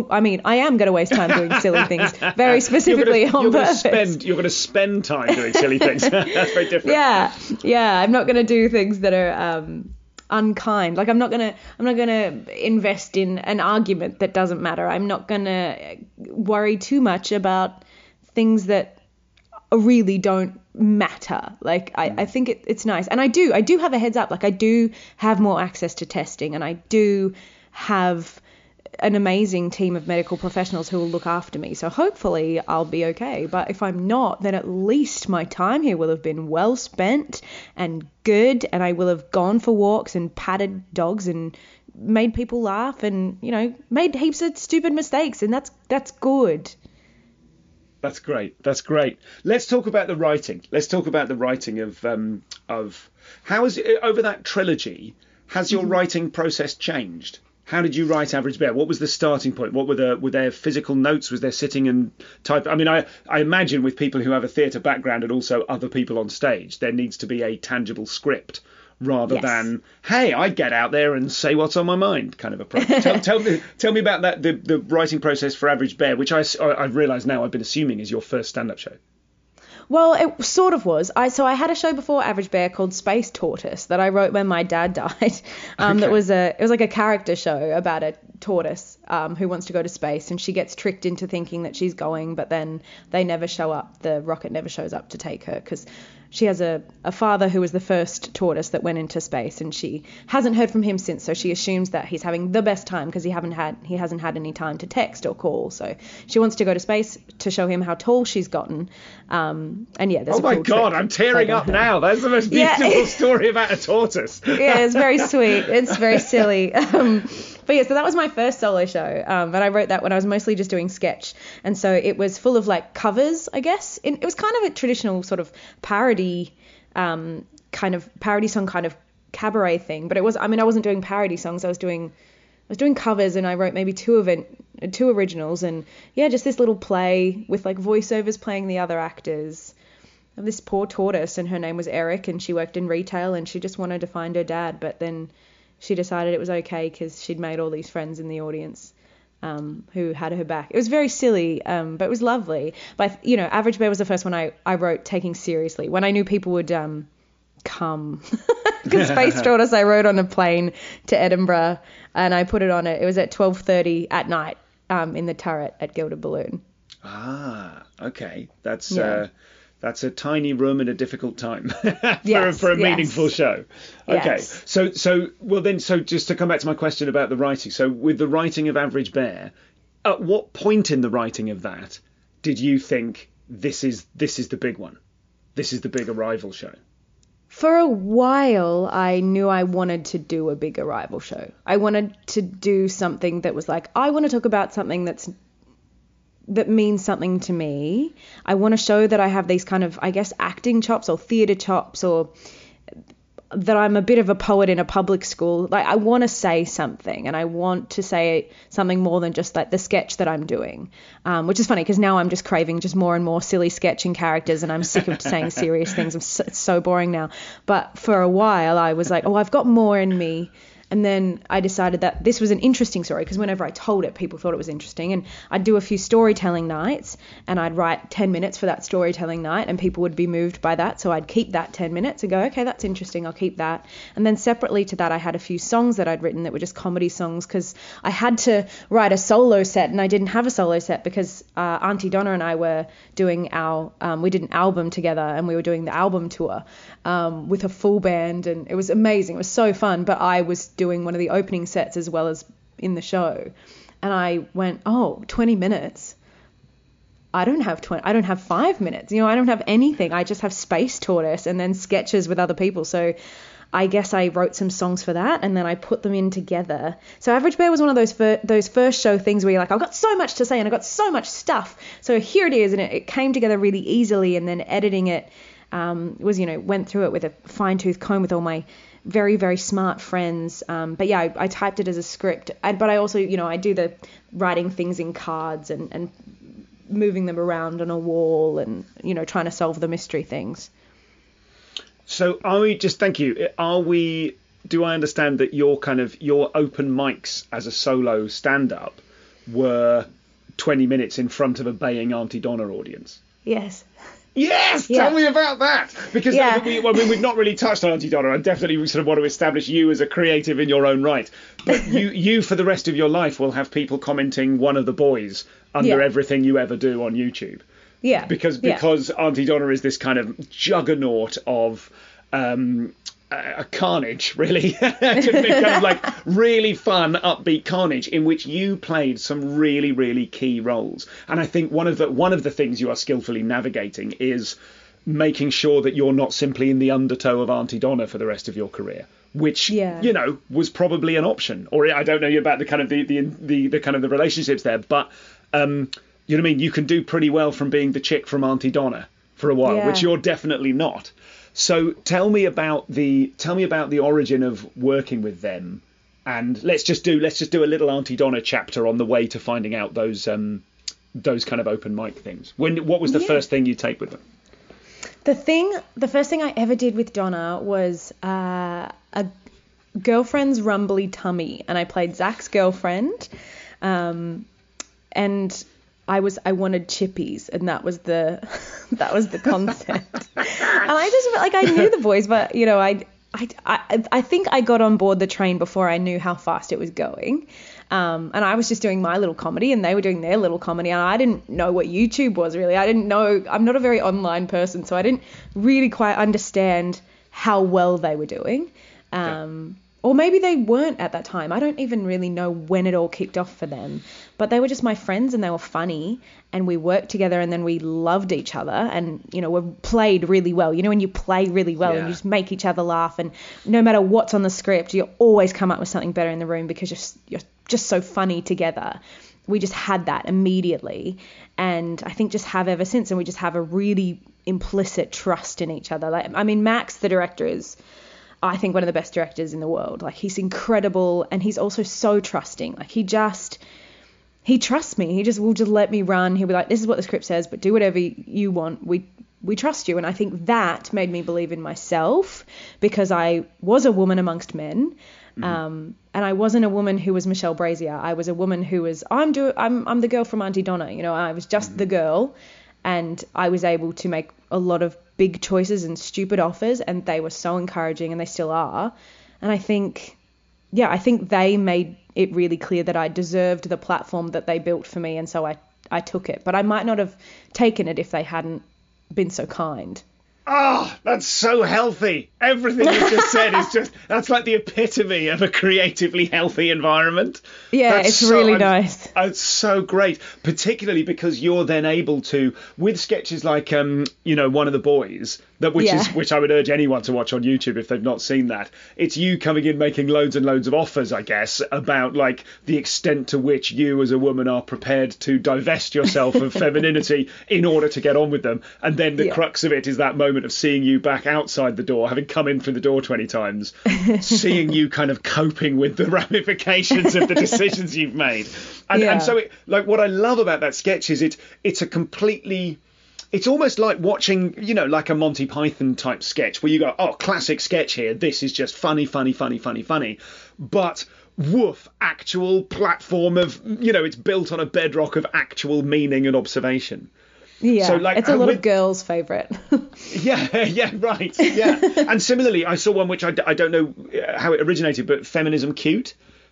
to waste time doing silly things, very specifically on purpose. You're going to spend time doing silly things. That's very different. Yeah. I'm not going to do things that are unkind. Like, I'm not going to invest in an argument that doesn't matter. I'm not going to worry too much about things that really don't matter. Like, I think it's nice. And I do have a heads up. Like, I do have more access to testing, and I do have an amazing team of medical professionals who will look after me. So hopefully I'll be okay. But if I'm not, then at least my time here will have been well spent and good, and I will have gone for walks and patted dogs and made people laugh and, you know, made heaps of stupid mistakes, and that's good. That's great. Let's talk about the writing. Of how is it over that trilogy? Has your writing process changed? How did you write Average Bear? What was the starting point? What were there physical notes? Was there sitting and type? I mean, I imagine with people who have a theatre background and also other people on stage, there needs to be a tangible script rather than, hey, I get out there and say what's on my mind kind of approach. Tell me about that, the writing process for Average Bear, which I've realised now I've been assuming is your first stand-up show. Well, it sort of was. I had a show before Average Bear called Space Tortoise that I wrote when my dad died. It was like a character show about a tortoise who wants to go to space, and she gets tricked into thinking that she's going, but then they never show up. The rocket never shows up to take her because she has a father who was the first tortoise that went into space, and she hasn't heard from him since. So she assumes that he's having the best time because he hasn't had any time to text or call. So she wants to go to space to show him how tall she's gotten. And there's oh my God, I'm tearing up now. That's the most beautiful story about a tortoise. Yeah, it's very sweet. It's very silly. But yeah, so that was my first solo show. And I wrote that when I was mostly just doing sketch. And so it was full of like covers, I guess. It was kind of a traditional sort of parody song kind of cabaret thing. But I wasn't doing parody songs. I was doing covers, and I wrote maybe two originals, and just this little play with like voiceovers playing the other actors of this poor tortoise, and her name was Eric, and she worked in retail, and she just wanted to find her dad, but then she decided it was okay because she'd made all these friends in the audience who had her back. It was very silly, but it was lovely. But Average Bear was the first one I wrote taking seriously, when I knew people would come. Because Space Tortoise I wrote on a plane to Edinburgh, and I put it on it. It was at 12:30 at night in the turret at Gilded Balloon. Ah, okay. That's a tiny room at a difficult time for a meaningful show. Okay. Yes. So just to come back to my question about the writing. So with the writing of Average Bear, at what point in the writing of that did you think this is the big one? This is the big Arrival show? For a while, I knew I wanted to do a big Arrival show. I wanted to do something that was like, I want to talk about something that's that means something to me. I want to show that I have these kind of, I guess, acting chops or theatre chops, or that I'm a bit of a poet in a public school. Like, I want to say something, and I want to say something more than just like the sketch that I'm doing, which is funny because now I'm just craving just more and more silly sketching characters, and I'm sick of saying serious things. It's so boring now. But for a while I was like, oh, I've got more in me. And then I decided that this was an interesting story, because whenever I told it, people thought it was interesting. And I'd do a few storytelling nights, and I'd write 10 minutes for that storytelling night, and people would be moved by that. So I'd keep that 10 minutes and go, okay, that's interesting, I'll keep that. And then separately to that, I had a few songs that I'd written that were just comedy songs, because I had to write a solo set, and I didn't have a solo set because Aunty Donna and I were doing we did an album together, and we were doing the album tour with a full band, and it was amazing. It was so fun. But I was doing one of the opening sets as well as in the show, and I went, 20 minutes. I don't have 5 minutes. I don't have anything. I just have Space Tortoise and then sketches with other people. So I guess I wrote some songs for that, and then I put them in together. So Average Bear was one of those first show things where you're like, I've got so much to say and I've got so much stuff. So here it is, and it came together really easily. And then editing it went through it with a fine-tooth comb with all my very, very smart friends. But yeah, I typed it as a script. But I also, I do the writing things in cards and moving them around on a wall and, trying to solve the mystery things. So thank you. Do I understand that your open mics as a solo stand-up were 20 minutes in front of a baying Aunty Donna audience? Yes. Yes, yeah. Tell me about that. Because we've not really touched on Aunty Donna. I definitely sort of want to establish you as a creative in your own right. But you for the rest of your life will have people commenting one of the boys under everything you ever do on YouTube. Yeah. Because Aunty Donna is this kind of juggernaut of a carnage, really. Kind of like really fun, upbeat carnage in which you played some really, really key roles. And I think one of the things you are skillfully navigating is making sure that you're not simply in the undertow of Aunty Donna for the rest of your career, which was probably an option. Or I don't know about the kind of the kind of the relationships there, but you know what I mean. You can do pretty well from being the chick from Aunty Donna for a while, which you're definitely not. So tell me about the origin of working with them, and let's just do a little Aunty Donna chapter on the way to finding out those kind of open mic things. What was the first thing you take with them? The first thing I ever did with Donna was a girlfriend's rumbly tummy, and I played Zach's girlfriend, and I wanted chippies, and that was the concept. And I just I knew the boys, but I think I got on board the train before I knew how fast it was going. And I was just doing my little comedy, and they were doing their little comedy, and I didn't know what YouTube was really. I didn't know. I'm not a very online person, so I didn't really quite understand how well they were doing. Or maybe they weren't at that time. I don't even really know when it all kicked off for them. But they were just my friends, and they were funny, and we worked together, and then we loved each other, and, we played really well. When you play really well and you just make each other laugh, and no matter what's on the script, you always come up with something better in the room because you're just so funny together. We just had that immediately, and I think just have ever since, and we just have a really implicit trust in each other. Max, the director, is, I think, one of the best directors in the world. He's incredible, and he's also so trusting. He trusts me. He will just let me run. He'll be like, this is what the script says, but do whatever you want. We trust you. And I think that made me believe in myself, because I was a woman amongst men. Mm-hmm. And I wasn't a woman who was Michelle Brazier. I was a woman who was, I'm the girl from Aunty Donna. I was just the girl, and I was able to make a lot of big choices and stupid offers, and they were so encouraging, and they still are. And I think they made it really clear that I deserved the platform that they built for me, and so I took it. But I might not have taken it if they hadn't been so kind. Oh, that's so healthy. Everything you just said that's like the epitome of a creatively healthy environment. Yeah, it's really nice. It's so great, particularly because you're then able to, with sketches like, one of the boys, which I would urge anyone to watch on YouTube if they've not seen that. It's you coming in making loads and loads of offers, I guess, about like the extent to which you as a woman are prepared to divest yourself of femininity in order to get on with them. And then the crux of it is that moment of seeing you back outside the door, having come in through the door 20 times, seeing you kind of coping with the ramifications of the decisions you've made. And so what I love about that sketch is it's a completely... It's almost like watching, like a Monty Python type sketch where you go, oh, classic sketch here. This is just funny. But woof, actual platform of, it's built on a bedrock of actual meaning and observation. Yeah, so it's a lot of girls' favourite. Yeah, right. Yeah. And similarly, I saw one which I don't know how it originated, but Feminism Cute.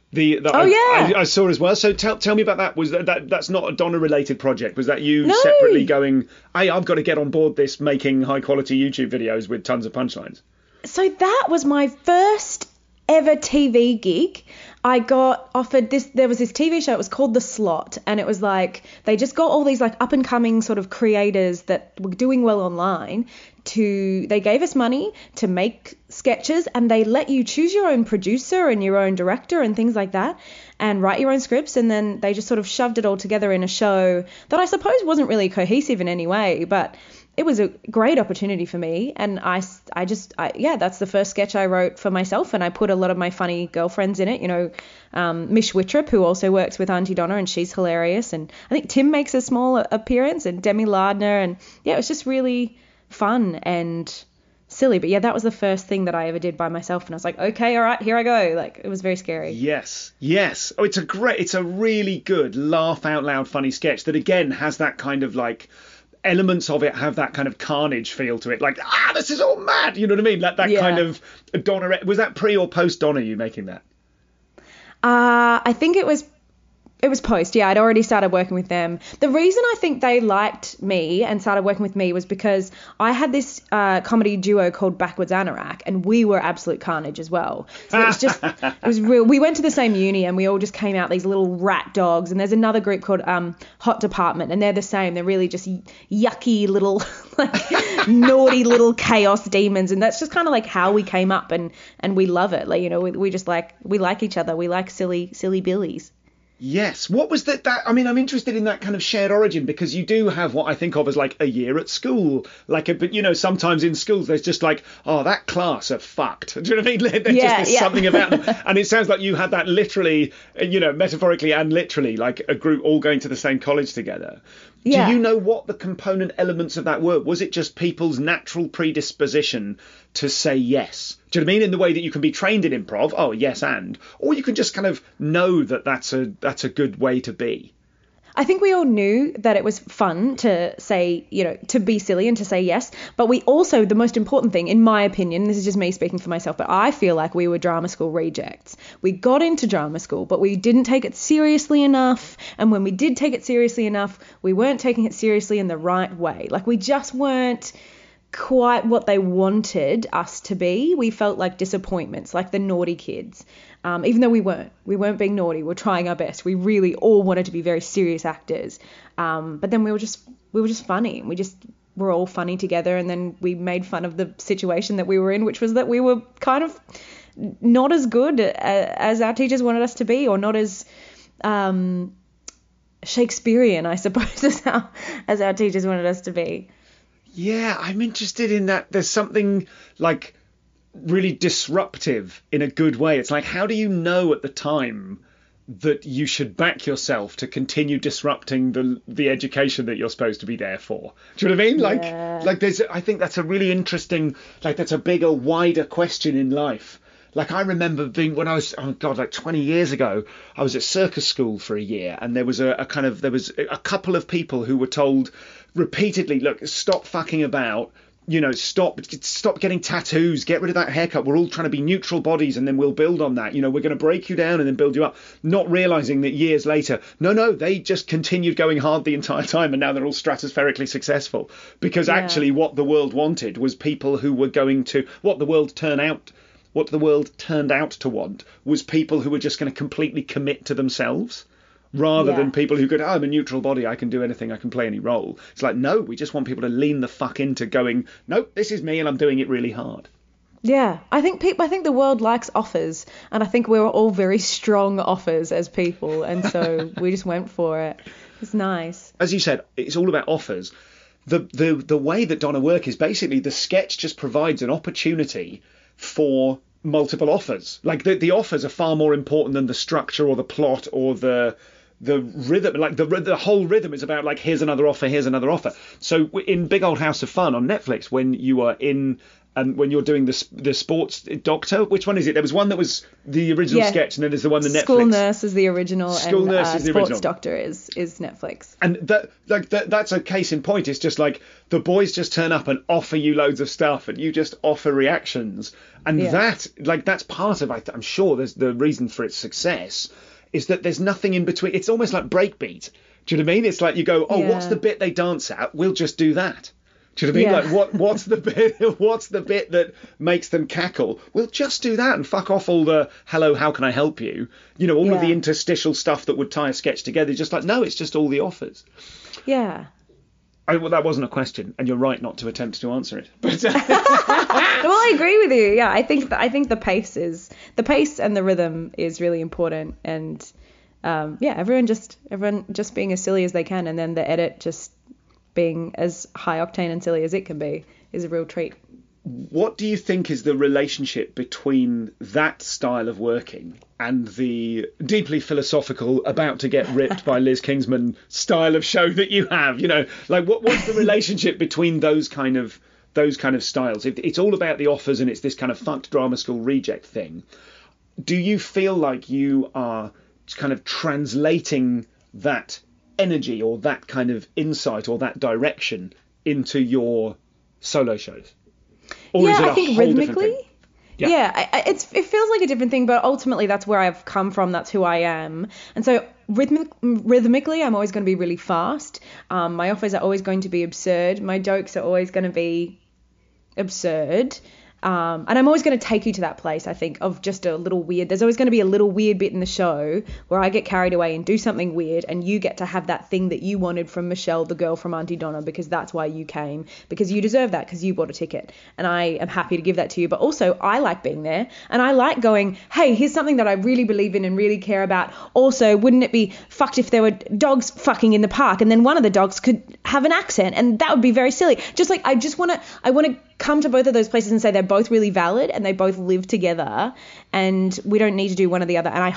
I saw as well. So tell me about that. Was that's not a Donna related project? Was that you separately going, hey, I've got to get on board this making high quality YouTube videos with tons of punchlines? So that was my first ever TV gig. I got offered this. There was this TV show. It was called The Slot, and it was like they just got all these like up and coming sort of creators that were doing well online. They gave us money to make sketches, and they let you choose your own producer and your own director and things like that, and write your own scripts. And then they just sort of shoved it all together in a show that I suppose wasn't really cohesive in any way, but it was a great opportunity for me. And I that's the first sketch I wrote for myself, and I put a lot of my funny girlfriends in it. Mish Wittrup, who also works with Auntie Donna, and she's hilarious. And I think Tim makes a small appearance, and Demi Lardner, and it was just really fun and silly. But that was the first thing that I ever did by myself, and I was like, okay, all right, here I go. Like, it was very scary. Yes. Oh, it's a really good laugh out loud funny sketch that again has that kind of like elements of it have that kind of carnage feel to it, like this is all mad, you know what I mean, that kind of Donna. Was that pre or post Donna, you making that? I think it was post. I'd already started working with them. The reason I think they liked me and started working with me was because I had this comedy duo called Backwards Anorak, and we were absolute carnage as well. So it was real. We went to the same uni, and we all just came out these little rat dogs. And there's another group called Hot Department, and they're the same. They're really just yucky little, like naughty little chaos demons. And that's just kind of like how we came up, and we love it. Like, we just we like each other. We like silly billies. Yes. What was that? I'm interested in that kind of shared origin, because you do have what I think of as like a year at school, but sometimes in schools there's just like, oh, that class are fucked. Do you know what I mean? There's something about them. And it sounds like you had that literally, metaphorically and literally, like a group all going to the same college together. Yeah. Do you know what the component elements of that were? Was it just people's natural predisposition to say yes? Do you know what I mean? In the way that you can be trained in improv, oh, yes, or you can just kind of know that that's a good way to be. I think we all knew that it was fun to say, to be silly and to say yes. But we also, the most important thing, in my opinion, this is just me speaking for myself, but I feel like we were drama school rejects. We got into drama school, but we didn't take it seriously enough. And when we did take it seriously enough, we weren't taking it seriously in the right way. Like, we just weren't quite what they wanted us to be. We felt like disappointments, like the naughty kids. Even though we weren't being naughty, we're trying our best. We really all wanted to be very serious actors. But then we were just funny. We just were all funny together. And then we made fun of the situation that we were in, which was that we were kind of not as good as our teachers wanted us to be, or not as Shakespearean, I suppose, as our teachers wanted us to be. Yeah, I'm interested in that. There's something like really disruptive in a good way. It's like, how do you know at the time that you should back yourself to continue disrupting the education that you're supposed to be there for? Do you know what I mean? Like I think that's a really interesting, like, that's a bigger, wider question in life. Like, I remember being, when I was, 20 years ago, I was at circus school for a year, and there was a couple of people who were told repeatedly, look, stop fucking about, stop getting tattoos, get rid of that haircut. We're all trying to be neutral bodies, and then we'll build on that. We're going to break you down and then build you up. Not realizing that years later, no, they just continued going hard the entire time, and now they're all stratospherically successful. Because actually what the world wanted was people who were going to, what the world turned out to want was people who were just going to completely commit to themselves rather than people who go, oh, I'm a neutral body, I can do anything, I can play any role. It's like, no, we just want people to lean the fuck into going, nope, this is me and I'm doing it really hard. Yeah, I think the world likes offers, and I think we were all very strong offers as people, and so we just went for it. It's nice. As you said, it's all about offers. The way that Donna work is basically the sketch just provides an opportunity for multiple offers. Like the offers are far more important than the structure or the plot or the rhythm. Like the whole rhythm is about like, here's another offer, here's another offer. So in Big Old House of Fun on Netflix, when you are in when you're doing the sports doctor, which one is it? There was one that was the original sketch, and then there's the one the Netflix. School Nurse is the original, School Nurse is the Sports original. Doctor is Netflix. And that's a case in point. It's just like the boys just turn up and offer you loads of stuff, and you just offer reactions, and that's part of, I'm sure there's the reason for its success is that there's nothing in between. It's almost like breakbeat. Do you know what I mean? It's like you go, what's the bit they dance at? We'll just do that. Do you know what I mean? Like what's the bit? What's the bit that makes them cackle? We'll just do that and fuck off all the hello, how can I help you? You know, all of the interstitial stuff that would tie a sketch together. Just like, no, it's just all the offers. Yeah. Well, that wasn't a question, and you're right not to attempt to answer it. But well, I agree with you. Yeah, I think the pace and the rhythm is really important, and everyone just being as silly as they can, and then the edit just being as high octane and silly as it can be is a real treat. What do you think is the relationship between that style of working and the deeply philosophical, about to get ripped by Liz Kingsman style of show that you have? You know, like what's the relationship between those kind of styles? It's all about the offers and it's this kind of fucked drama school reject thing. Do you feel like you are kind of translating that energy or that kind of insight or that direction into your solo shows? Or is it I think rhythmically. It feels like a different thing, but ultimately that's where I've come from. That's who I am. And so rhythmically, I'm always going to be really fast. My offers are always going to be absurd. My jokes are always going to be absurd. And I'm always going to take you to that place, I think, of just a little weird. There's always going to be a little weird bit in the show where I get carried away and do something weird, and you get to have that thing that you wanted from Michelle, the girl from Aunty Donna, because that's why you came, because you deserve that, because you bought a ticket. And I am happy to give that to you. But also, I like being there, and I like going, hey, here's something that I really believe in and really care about. Also, wouldn't it be fucked if there were dogs fucking in the park, and then one of the dogs could have an accent, and that would be very silly. Just like, I want to come to both of those places and say they're both really valid and they both live together, and we don't need to do one or the other. And I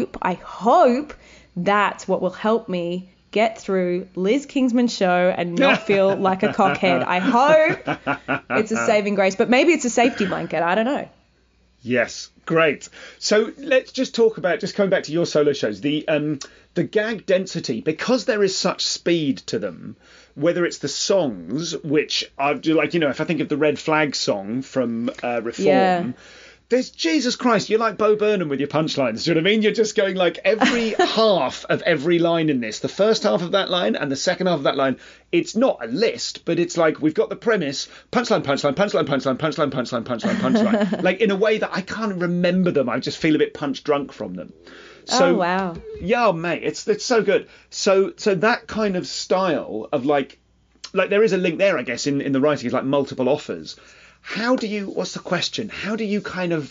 hope that's what will help me get through Liz Kingsman's show and not feel like a cockhead. I hope it's a saving grace, but maybe it's a safety blanket. I don't know. Yes, great. So let's just talk about, just coming back to your solo shows, the gag density, because there is such speed to them, whether it's the songs, which I do, like, you know, if I think of the Red Flag song from Reform, there's, Jesus Christ, you're like Bo Burnham with your punchlines. Do you know what I mean? You're just going like every half of every line in this, the first half of that line and the second half of that line, it's not a list, but it's like, we've got the premise, punchline, punchline, punchline, punchline, punchline, punchline, punchline, punchline, like in a way that I can't remember them. I just feel a bit punch drunk from them. So, oh, wow. Yeah, mate, it's so good. So that kind of style of like there is a link there, I guess, in the writing, is like multiple offers. How do you, what's the question? How do you kind of,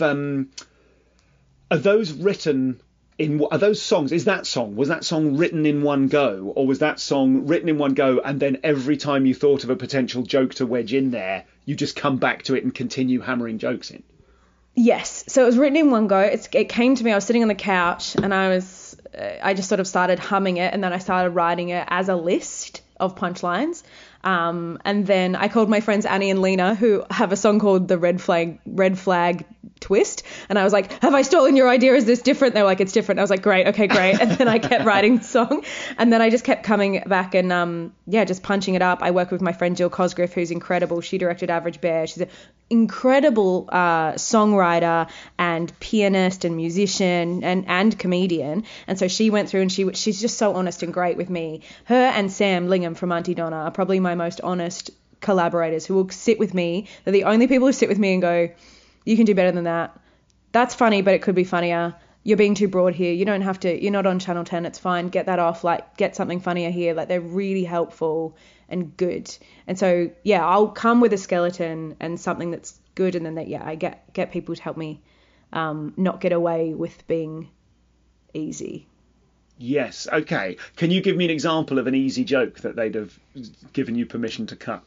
are those written in, are those songs, was that song written in one go, or was that song written in one go and then every time you thought of a potential joke to wedge in there, you just come back to it and continue hammering jokes in? Yes. So it was written in one go. It came to me, I was sitting on the couch and I just sort of started humming it, and then I started writing it as a list of punchlines. And then I called my friends Annie and Lena, who have a song called the Red Flag Twist. And I was like, have I stolen your idea? Is this different? They were like, it's different. I was like, great. Okay, great. And then I kept writing the song. And then I just kept coming back and, just punching it up. I work with my friend Jill Cosgriff, who's incredible. She directed Average Bear. She's an incredible songwriter and pianist and musician and comedian. And so she went through and she's just so honest and great with me. Her and Sam Lingham from Aunty Donna are probably my most honest collaborators, who will sit with me. They're the only people who sit with me and go, you can do better than that. That's funny, but it could be funnier. you're being too broad here. You don't have to, you're not on Channel 10. It's fine. Get that off. Like, get something funnier here. Like, they're really helpful and good. And so, yeah, I'll come with a skeleton and something that's good. And then I get people to help me not get away with being easy. Yes. Okay. Can you give me an example of an easy joke that they'd have given you permission to cut?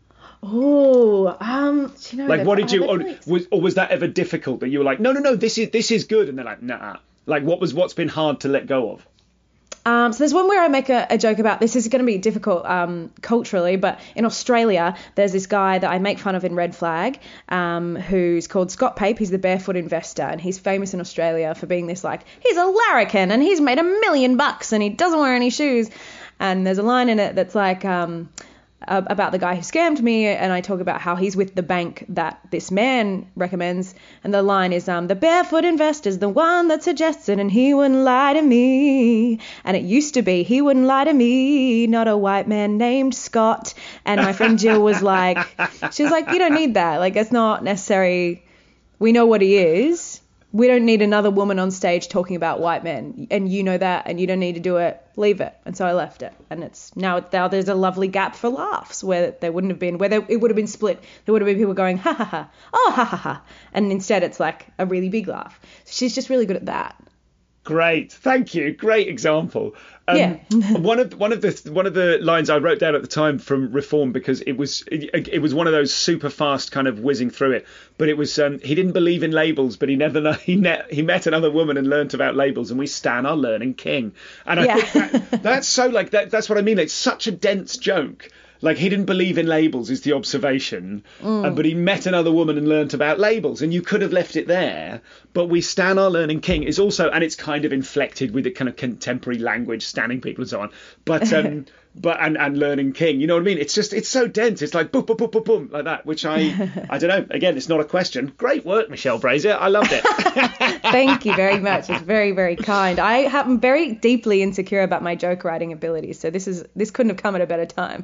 Oh, like, what did you, or was that ever difficult that you were like, no, this is good, and they're like, nah. Like, what's been hard to let go of? So there's one where I make a joke about, this is going to be difficult culturally, but in Australia, there's this guy that I make fun of in Red Flag, who's called Scott Pape. He's the barefoot investor, and he's famous in Australia for being this, like, he's a larrikin and he's made $1 million and he doesn't wear any shoes. And there's a line in it that's like, about the guy who scammed me, and I talk about how he's with the bank that this man recommends, and the line is, the barefoot investor's the one that suggests it, and he wouldn't lie to me. And it used to be, he wouldn't lie to me, not a white man named Scott. And my friend Jill was like, she was like, you don't need that. Like, it's not necessary. We know what he is. We don't need another woman on stage talking about white men, and you know that, and you don't need to do it. Leave it. And so I left it, and it's now there's a lovely gap for laughs where there wouldn't have been, it would have been split. There would have been people going ha ha ha, oh ha ha ha, and instead it's like a really big laugh. She's just really good at that. Great, thank you. Great example. Yeah. one of the lines I wrote down at the time from Reform, because it was one of those super fast kind of whizzing through it. But it was he didn't believe in labels, but he met another woman and learnt about labels, and we stan our learning king. And I think that's so like that. That's what I mean. It's such a dense joke. Like, he didn't believe in labels is the observation, but he met another woman and learnt about labels, and you could have left it there. But we stan our learning king is also, and it's kind of inflected with the kind of contemporary language, standing people and so on. But and learning king, you know what I mean? It's just, it's so dense. It's like boom, boom, boom, boom, boom, like that, which I don't know. Again, it's not a question. Great work, Michelle Brazier. I loved it. Thank you very much. It's very, very kind. I'm very deeply insecure about my joke writing abilities, so this couldn't have come at a better time.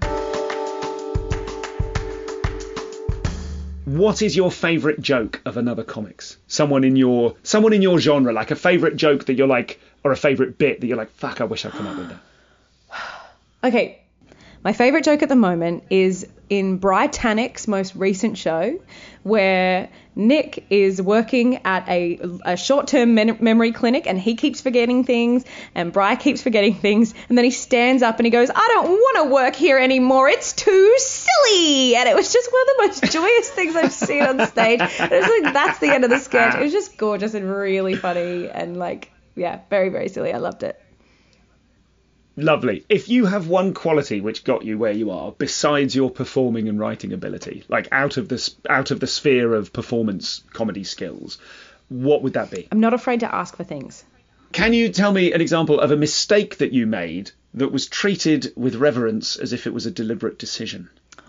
What is your favourite joke of another comics? Someone in your genre, like a favourite joke that you're like, or a favourite bit that you're like, fuck, I wish I'd come up with that. Okay, my favourite joke at the moment is in Britannic's most recent show, where Nick is working at a short-term memory clinic, and he keeps forgetting things, and Bri keeps forgetting things, and then he stands up and he goes, I don't want to work here anymore, it's too silly. And it was just one of the most joyous things I've seen on stage. And it was like, that's the end of the sketch. It was just gorgeous and really funny, and like, yeah, very, very silly. I loved it. Lovely. If you have one quality which got you where you are, besides your performing and writing ability, like out of the sphere of performance comedy skills, what would that be? I'm not afraid to ask for things. Can you tell me an example of a mistake that you made that was treated with reverence as if it was a deliberate decision?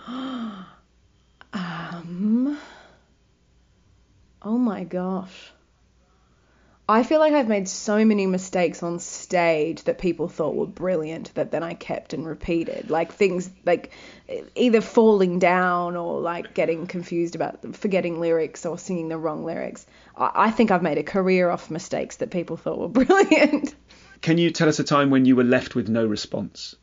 Oh my gosh. I feel like I've made so many mistakes on stage that people thought were brilliant that then I kept and repeated. Like things like either falling down or like getting confused about forgetting lyrics or singing the wrong lyrics. I think I've made a career off mistakes that people thought were brilliant. Can you tell us a time when you were left with no response?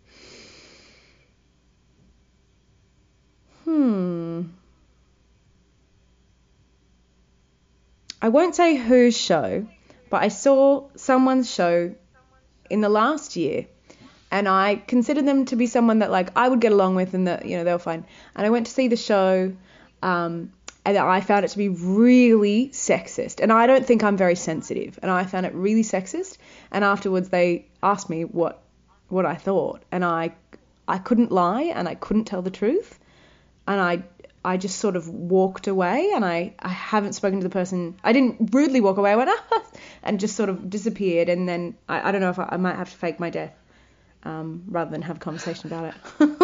I won't say whose show, but I saw someone's show in the last year, and I considered them to be someone that like I would get along with, and that, you know, they were fine. And I went to see the show, and I found it to be really sexist. And I don't think I'm very sensitive, and I found it really sexist. And afterwards, they asked me what I thought, and I couldn't lie, and I couldn't tell the truth, and I just sort of walked away, and I haven't spoken to the person. I didn't rudely walk away. I went, and just sort of disappeared. And then I don't know if I might have to fake my death rather than have a conversation about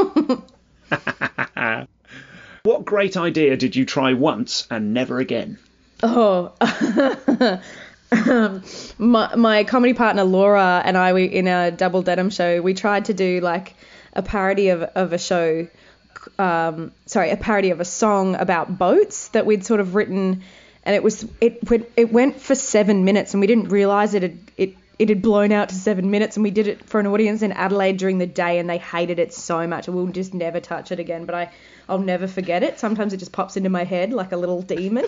it. What great idea did you try once and never again? Oh, my comedy partner Laura and I, in a Double Denim show, we tried to do like a parody of a show. A parody of a song about boats that we'd sort of written, and it went for 7 minutes, and we didn't realise it had blown out to 7 minutes, and we did it for an audience in Adelaide during the day, and they hated it so much, and we'll just never touch it again. But I'll never forget it. Sometimes it just pops into my head like a little demon.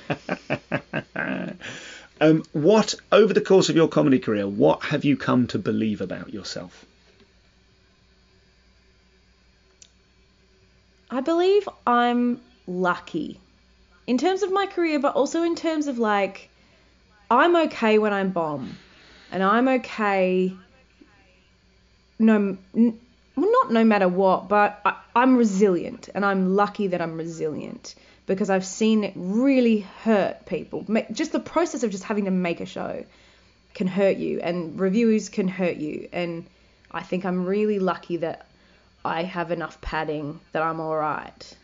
What, over the course of your comedy career, what have you come to believe about yourself? I believe I'm lucky in terms of my career, but also in terms of like, I'm okay when I'm bomb, and I'm okay not no matter what, but I'm resilient, and I'm lucky that I'm resilient because I've seen it really hurt people. Just the process of just having to make a show can hurt you, and reviews can hurt you, and I think I'm really lucky that I have enough padding that I'm all right.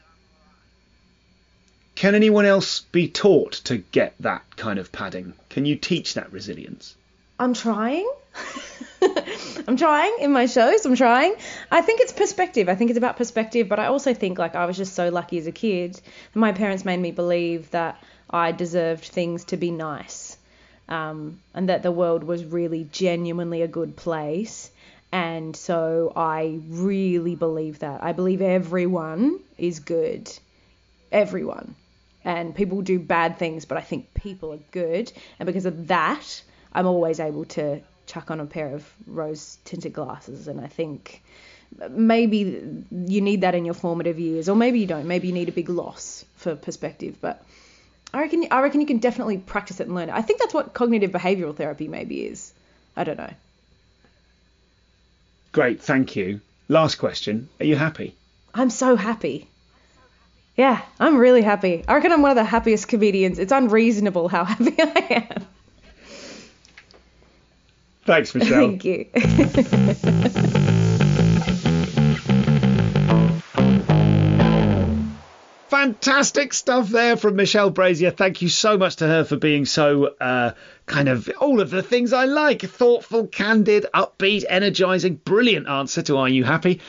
Can anyone else be taught to get that kind of padding? Can you teach that resilience? I'm trying. I'm trying in my shows. I'm trying. I think it's perspective. I think it's about perspective, but I also think like I was just so lucky as a kid. My parents made me believe that I deserved things to be nice, and that the world was really genuinely a good place. And so I really believe that. I believe everyone is good. Everyone. And people do bad things, but I think people are good. And because of that, I'm always able to chuck on a pair of rose-tinted glasses. And I think maybe you need that in your formative years, or maybe you don't. Maybe you need a big loss for perspective. But I reckon you can definitely practice it and learn it. I think that's what cognitive behavioural therapy maybe is. I don't know. Great, thank you. Last question. Are you happy? I'm so happy. Yeah, I'm really happy. I reckon I'm one of the happiest comedians. It's unreasonable how happy I am. Thanks, Michelle. Thank you. Fantastic stuff there from Michelle Brazier. Thank you so much to her for being so kind of all of the things I like. Thoughtful, candid, upbeat, energising, brilliant answer to Are You Happy?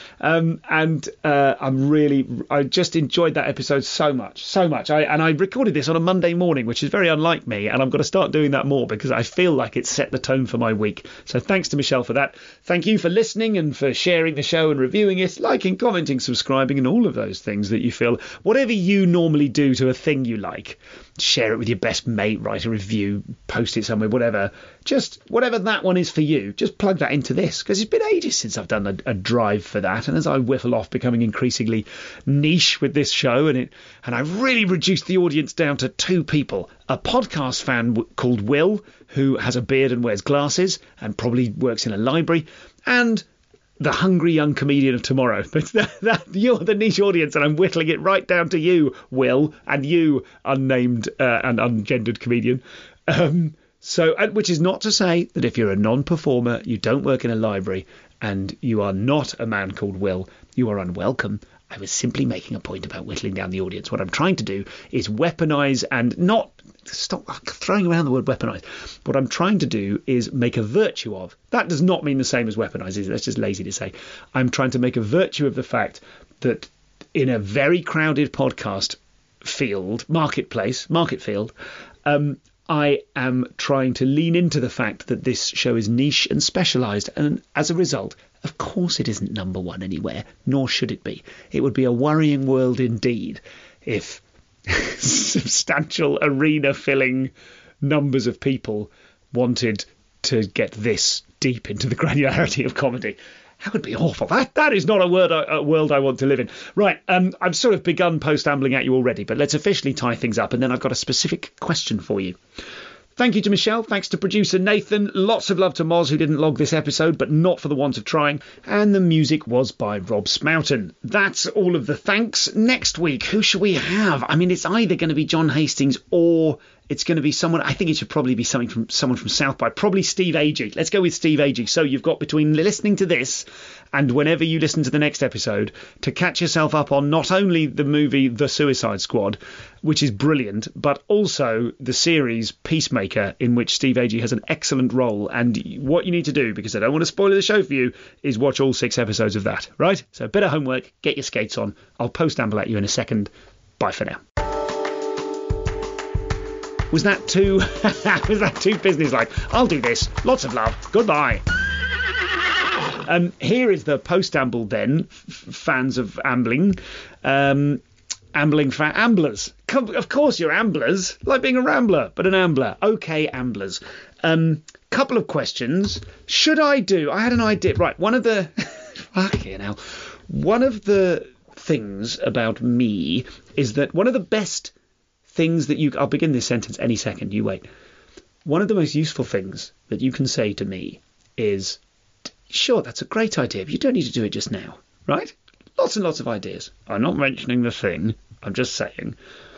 I just enjoyed that episode so much. I recorded this on a Monday morning, which is very unlike me, and I've got to start doing that more because I feel like it's set the tone for my week. So thanks to Michelle for that. Thank you for listening and for sharing the show and reviewing it, liking, commenting, subscribing, and all of those things that you feel. Whatever you normally do to a thing you like, share it with your best mate, write a review, post it somewhere, whatever. Just whatever that one is for you, just plug that into this, because it's been ages since I've done a drive for that. And as I whiffle off becoming increasingly niche with this show, and I've really reduced the audience down to two people: a podcast fan called Will, who has a beard and wears glasses and probably works in a library, and the hungry young comedian of tomorrow. But you're the niche audience, and I'm whittling it right down to you, Will, and you, unnamed and ungendered comedian. Which is not to say that if you're a non-performer, you don't work in a library, and you are not a man called Will, you are unwelcome. I was simply making a point about whittling down the audience. What I'm trying to do is weaponise and not stop throwing around the word weaponise. What I'm trying to do is make a virtue of. That does not mean the same as weaponise, is it? That's just lazy to say. I'm trying to make a virtue of the fact that in a very crowded podcast market field, I am trying to lean into the fact that this show is niche and specialised, and as a result, of course it isn't number one anywhere, nor should it be. It would be a worrying world indeed if substantial arena-filling numbers of people wanted to get this deep into the granularity of comedy. That would be awful. That is not a world I want to live in. Right, I've sort of begun post-ambling at you already, but let's officially tie things up, and then I've got a specific question for you. Thank you to Michelle. Thanks to producer Nathan. Lots of love to Moz, who didn't log this episode, but not for the want of trying. And the music was by Rob Smoughton. That's all of the thanks. Next week, who should we have? I mean, it's either going to be John Hastings or it's going to be someone. I think it should probably be someone from South by. Probably Steve Agee. Let's go with Steve Agee. So you've got between listening to this and whenever you listen to the next episode to catch yourself up on not only the movie The Suicide Squad, which is brilliant, but also the series Peacemaker, in which Steve Agee has an excellent role. And what you need to do, because I don't want to spoil the show for you, is watch all 6 episodes of that. Right? So a bit of homework. Get your skates on. I'll post-amble at you in a second. Bye for now. Was that too was that too businesslike? I'll do this. Lots of love. Goodbye. Here is the post-amble then, fans of ambling. Ambling for amblers. Of course you're amblers, like being a rambler, but an ambler. Okay, amblers. Couple of questions. Should I do... I had an idea. Right, one of the... Fucking hell. One of the things about me is that one of the best things that you... I'll begin this sentence any second, you wait. One of the most useful things that you can say to me is, sure, that's a great idea, but you don't need to do it just now, right? Lots and lots of ideas. I'm not mentioning the thing. I'm just saying.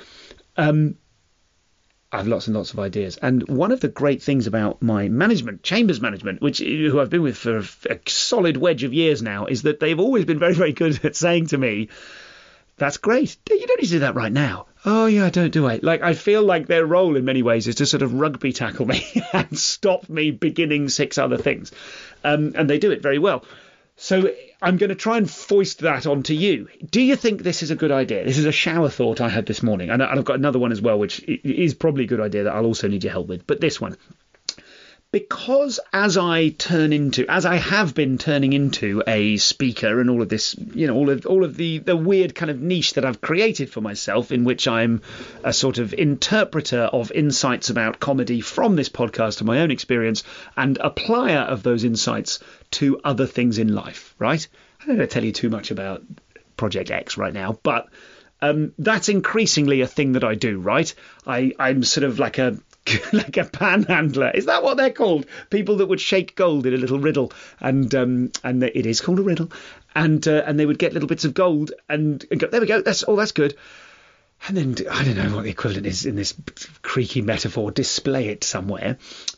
I have lots and lots of ideas. And one of the great things about my management, Chambers Management, who I've been with for a solid wedge of years now, is that they've always been very, very good at saying to me, that's great. You don't need to do that right now. Oh, yeah, don't do it. Like, I feel like their role in many ways is to sort of rugby tackle me and stop me beginning 6 other things. And they do it very well. So I'm going to try and foist that onto you. Do you think this is a good idea? This is a shower thought I had this morning. And I've got another one as well, which is probably a good idea that I'll also need your help with. But this one. Because as I have been turning into a speaker and all of this, you know, all of the weird kind of niche that I've created for myself, in which I'm a sort of interpreter of insights about comedy from this podcast and my own experience, and applier of those insights to other things in life, right? I don't know to tell you too much about Project X right now, but that's increasingly a thing that I do, right? I'm sort of like a panhandler. Is that what they're called? People that would shake gold in a little riddle, and it is called a riddle, and they would get little bits of gold and go, there we go, that's good. And then, I don't know what the equivalent is in this creaky metaphor, display it somewhere.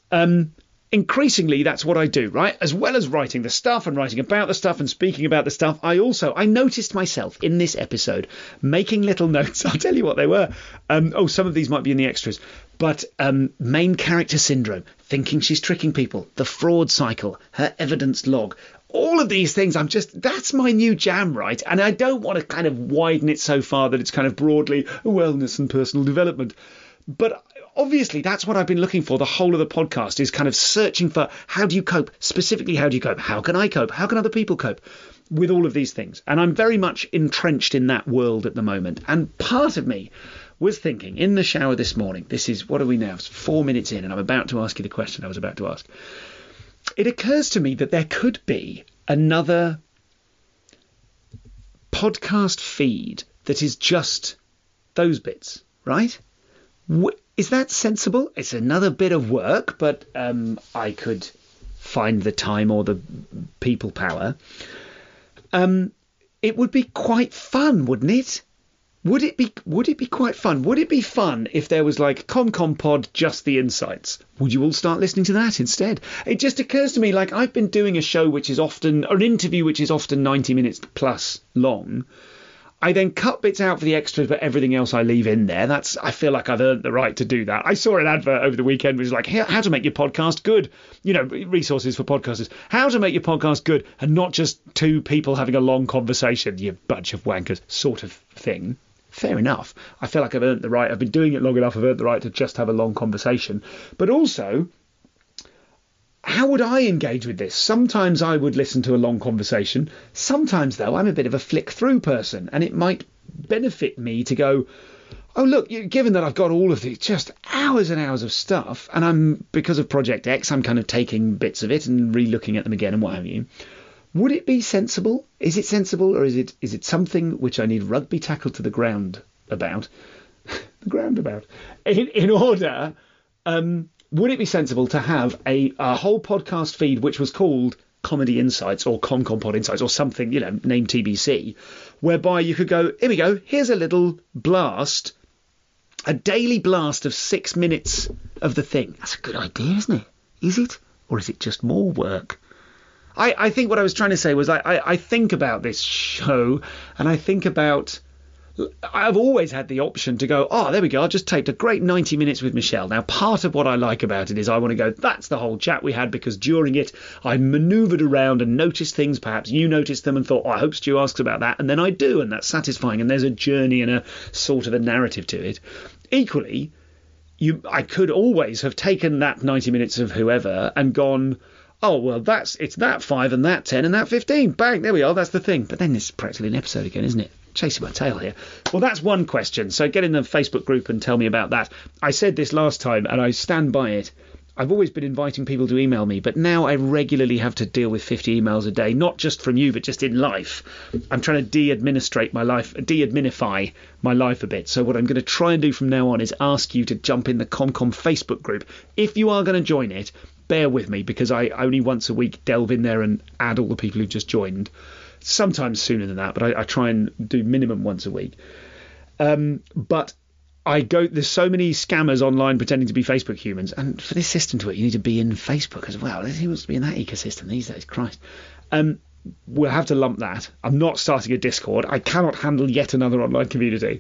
Increasingly, that's what I do, right? As well as writing the stuff and writing about the stuff and speaking about the stuff, I noticed myself in this episode making little notes. I'll tell you what they were. Some of these might be in the extras. But main character syndrome, thinking she's tricking people, the fraud cycle, her evidence log, all of these things, that's my new jam, right? And I don't want to kind of widen it so far that it's kind of broadly wellness and personal development. But obviously, that's what I've been looking for. The whole of the podcast is kind of searching for, how do you cope? Specifically, how do you cope? How can I cope? How can other people cope with all of these things? And I'm very much entrenched in that world at the moment. And part of me was thinking in the shower this morning, this is, what are we now? It's 4 minutes in, and I'm about to ask you the question I was about to ask. It occurs to me that there could be another podcast feed that is just those bits, right? Is that sensible? It's another bit of work, but I could find the time or the people power. It would be quite fun, wouldn't it? Would it be quite fun? Would it be fun if there was like ConCom Pod, just the insights? Would you all start listening to that instead? It just occurs to me, like, I've been doing a show which is often, or an interview which is often 90 minutes plus long. I then cut bits out for the extras, but everything else I leave in there. I feel like I've earned the right to do that. I saw an advert over the weekend which was like, how to make your podcast good. You know, resources for podcasters. How to make your podcast good and not just two people having a long conversation, you bunch of wankers, sort of thing. Fair enough. I feel like I've earned the right. I've been doing it long enough. I've earned the right to just have a long conversation. But also, how would I engage with this? Sometimes I would listen to a long conversation. Sometimes, though, I'm a bit of a flick-through person, and it might benefit me to go, oh, look, given that I've got all of these, just hours and hours of stuff, and because of Project X, I'm kind of taking bits of it and re-looking at them again and what have you. Would it be sensible? Is it sensible, or is it something which I need rugby tackle to the ground about? The ground about. In order... would it be sensible to have a whole podcast feed which was called Comedy Insights or ConCompod Insights or something, you know, named TBC, whereby you could go, here we go, here's a little blast, a daily blast of 6 minutes of the thing. That's a good idea, isn't it? Is it? Or is it just more work? I think what I was trying to say was I think about this show, and I think about... I've always had the option to go, there we go, I just taped a great 90 minutes with Michelle. Now, part of what I like about it is I want to go, that's the whole chat we had, because during it I manoeuvred around and noticed things. Perhaps you noticed them and thought, I hope Stu asks about that. And then I do, and that's satisfying. And there's a journey and a sort of a narrative to it. Equally, I could always have taken that 90 minutes of whoever and gone, oh, well, it's that 5 and that 10 and that 15. Bang, there we are, that's the thing. But then it's practically an episode again, isn't it? Chasing my tail here. Well, that's one question. So get in the Facebook group and tell me about that. I said this last time and I stand by it. I've always been inviting people to email me, but now I regularly have to deal with 50 emails a day, not just from you, but just in life. I'm trying to de-administrate my life, de-adminify my life a bit. So what I'm going to try and do from now on is ask you to jump in the ComCom Facebook group. If you are going to join it, bear with me, because I only once a week delve in there and add all the people who've just joined. Sometimes sooner than that, but I try and do minimum once a week. But there's so many scammers online pretending to be Facebook humans, and for this system to work, you need to be in Facebook as well. Who wants to be in that ecosystem these days? Christ. We'll have to lump that. I'm not starting a Discord. I cannot handle yet another online community.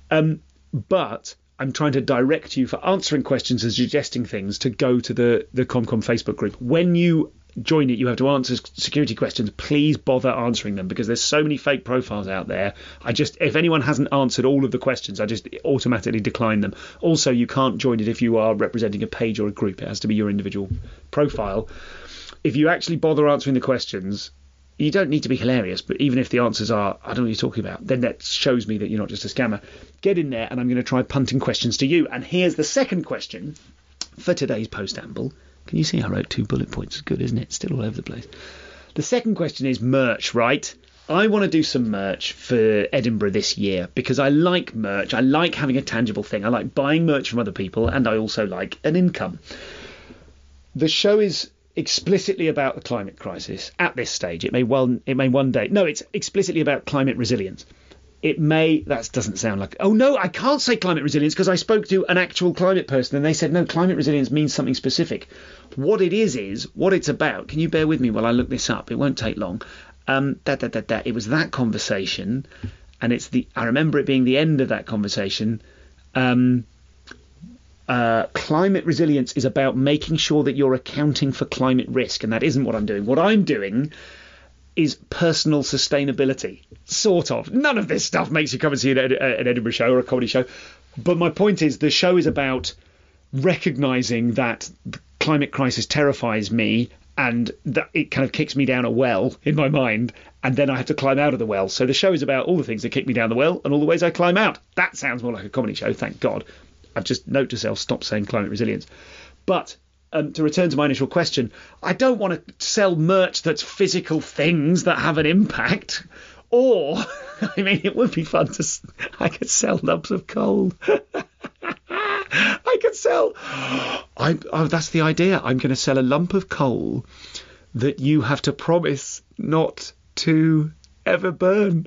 But I'm trying to direct you for answering questions and suggesting things to go to the ComCom Facebook group. When you join it, you have to answer security questions. Please bother answering them, because there's so many fake profiles out there. If anyone hasn't answered all of the questions, I just automatically decline them. Also, you can't join it if you are representing a page or a group. It has to be your individual profile. If you actually bother answering the questions, you don't need to be hilarious, but even if the answers are, I don't know what you're talking about, then that shows me that you're not just a scammer. Get in there and I'm going to try punting questions to you. And here's the second question for today's post-amble. Can you see I wrote 2 bullet points? It's good, isn't it? Still all over the place. The second question is merch, right? I want to do some merch for Edinburgh this year because I like merch. I like having a tangible thing. I like buying merch from other people, and I also like an income. The show is explicitly about the climate crisis at this stage. It may one day. No, it's explicitly about climate resilience. That doesn't sound like, oh no, I can't say climate resilience because I spoke to an actual climate person and they said, no, climate resilience means something specific. What it is what it's about. Can you bear with me while I look this up? It won't take long. It was that conversation, and I remember it being the end of that conversation. Climate resilience is about making sure that you're accounting for climate risk, and that isn't what I'm doing. What I'm doing is personal sustainability, sort of. None of this stuff makes you come and see an Edinburgh show or a comedy show. But my point is, the show is about recognising that the climate crisis terrifies me and that it kind of kicks me down a well in my mind, and then I have to climb out of the well. So the show is about all the things that kick me down the well and all the ways I climb out. That sounds more like a comedy show, thank God. I've just note to self, stop saying climate resilience. But to return to my initial question, I don't want to sell merch that's physical things that have an impact. Or, I mean, it would be fun I could sell lumps of coal. I could sell. That's the idea. I'm going to sell a lump of coal that you have to promise not to ever burn.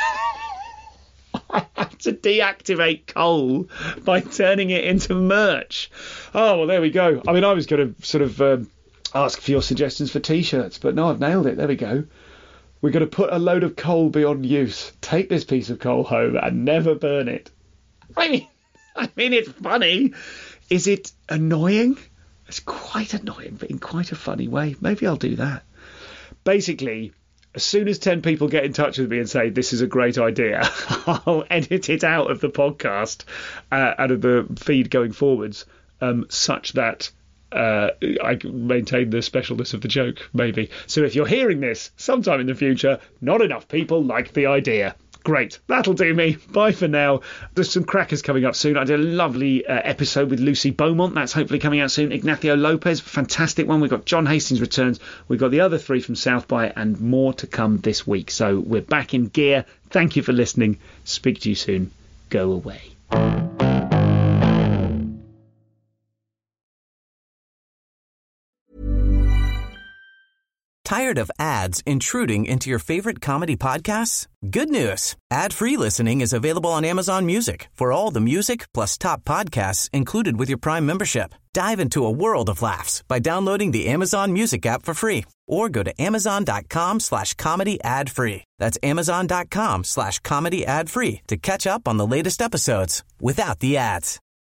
I have to deactivate coal by turning it into merch. Oh, well, there we go. I mean, I was going to sort of ask for your suggestions for T-shirts, but no, I've nailed it. There we go. We're going to put a load of coal beyond use, take this piece of coal home and never burn it. I mean, it's funny. Is it annoying? It's quite annoying, but in quite a funny way. Maybe I'll do that. Basically, as soon as 10 people get in touch with me and say, this is a great idea, I'll edit it out of the podcast, out of the feed going forwards, such that I maintain the specialness of the joke, maybe. So if you're hearing this sometime in the future, not enough people like the idea. Great. That'll do me. Bye for now. There's some crackers coming up soon. I did a lovely episode with Lucy Beaumont. That's hopefully coming out soon. Ignacio Lopez, fantastic one. We've got John Hastings returns. We've got the other 3 from South by, and more to come this week. So we're back in gear. Thank you for listening. Speak to you soon. Go away. Tired of ads intruding into your favorite comedy podcasts? Good news. Ad-free listening is available on Amazon Music for all the music plus top podcasts included with your Prime membership. Dive into a world of laughs by downloading the Amazon Music app for free or go to amazon.com/comedy ad-free. That's amazon.com/comedy ad-free to catch up on the latest episodes without the ads.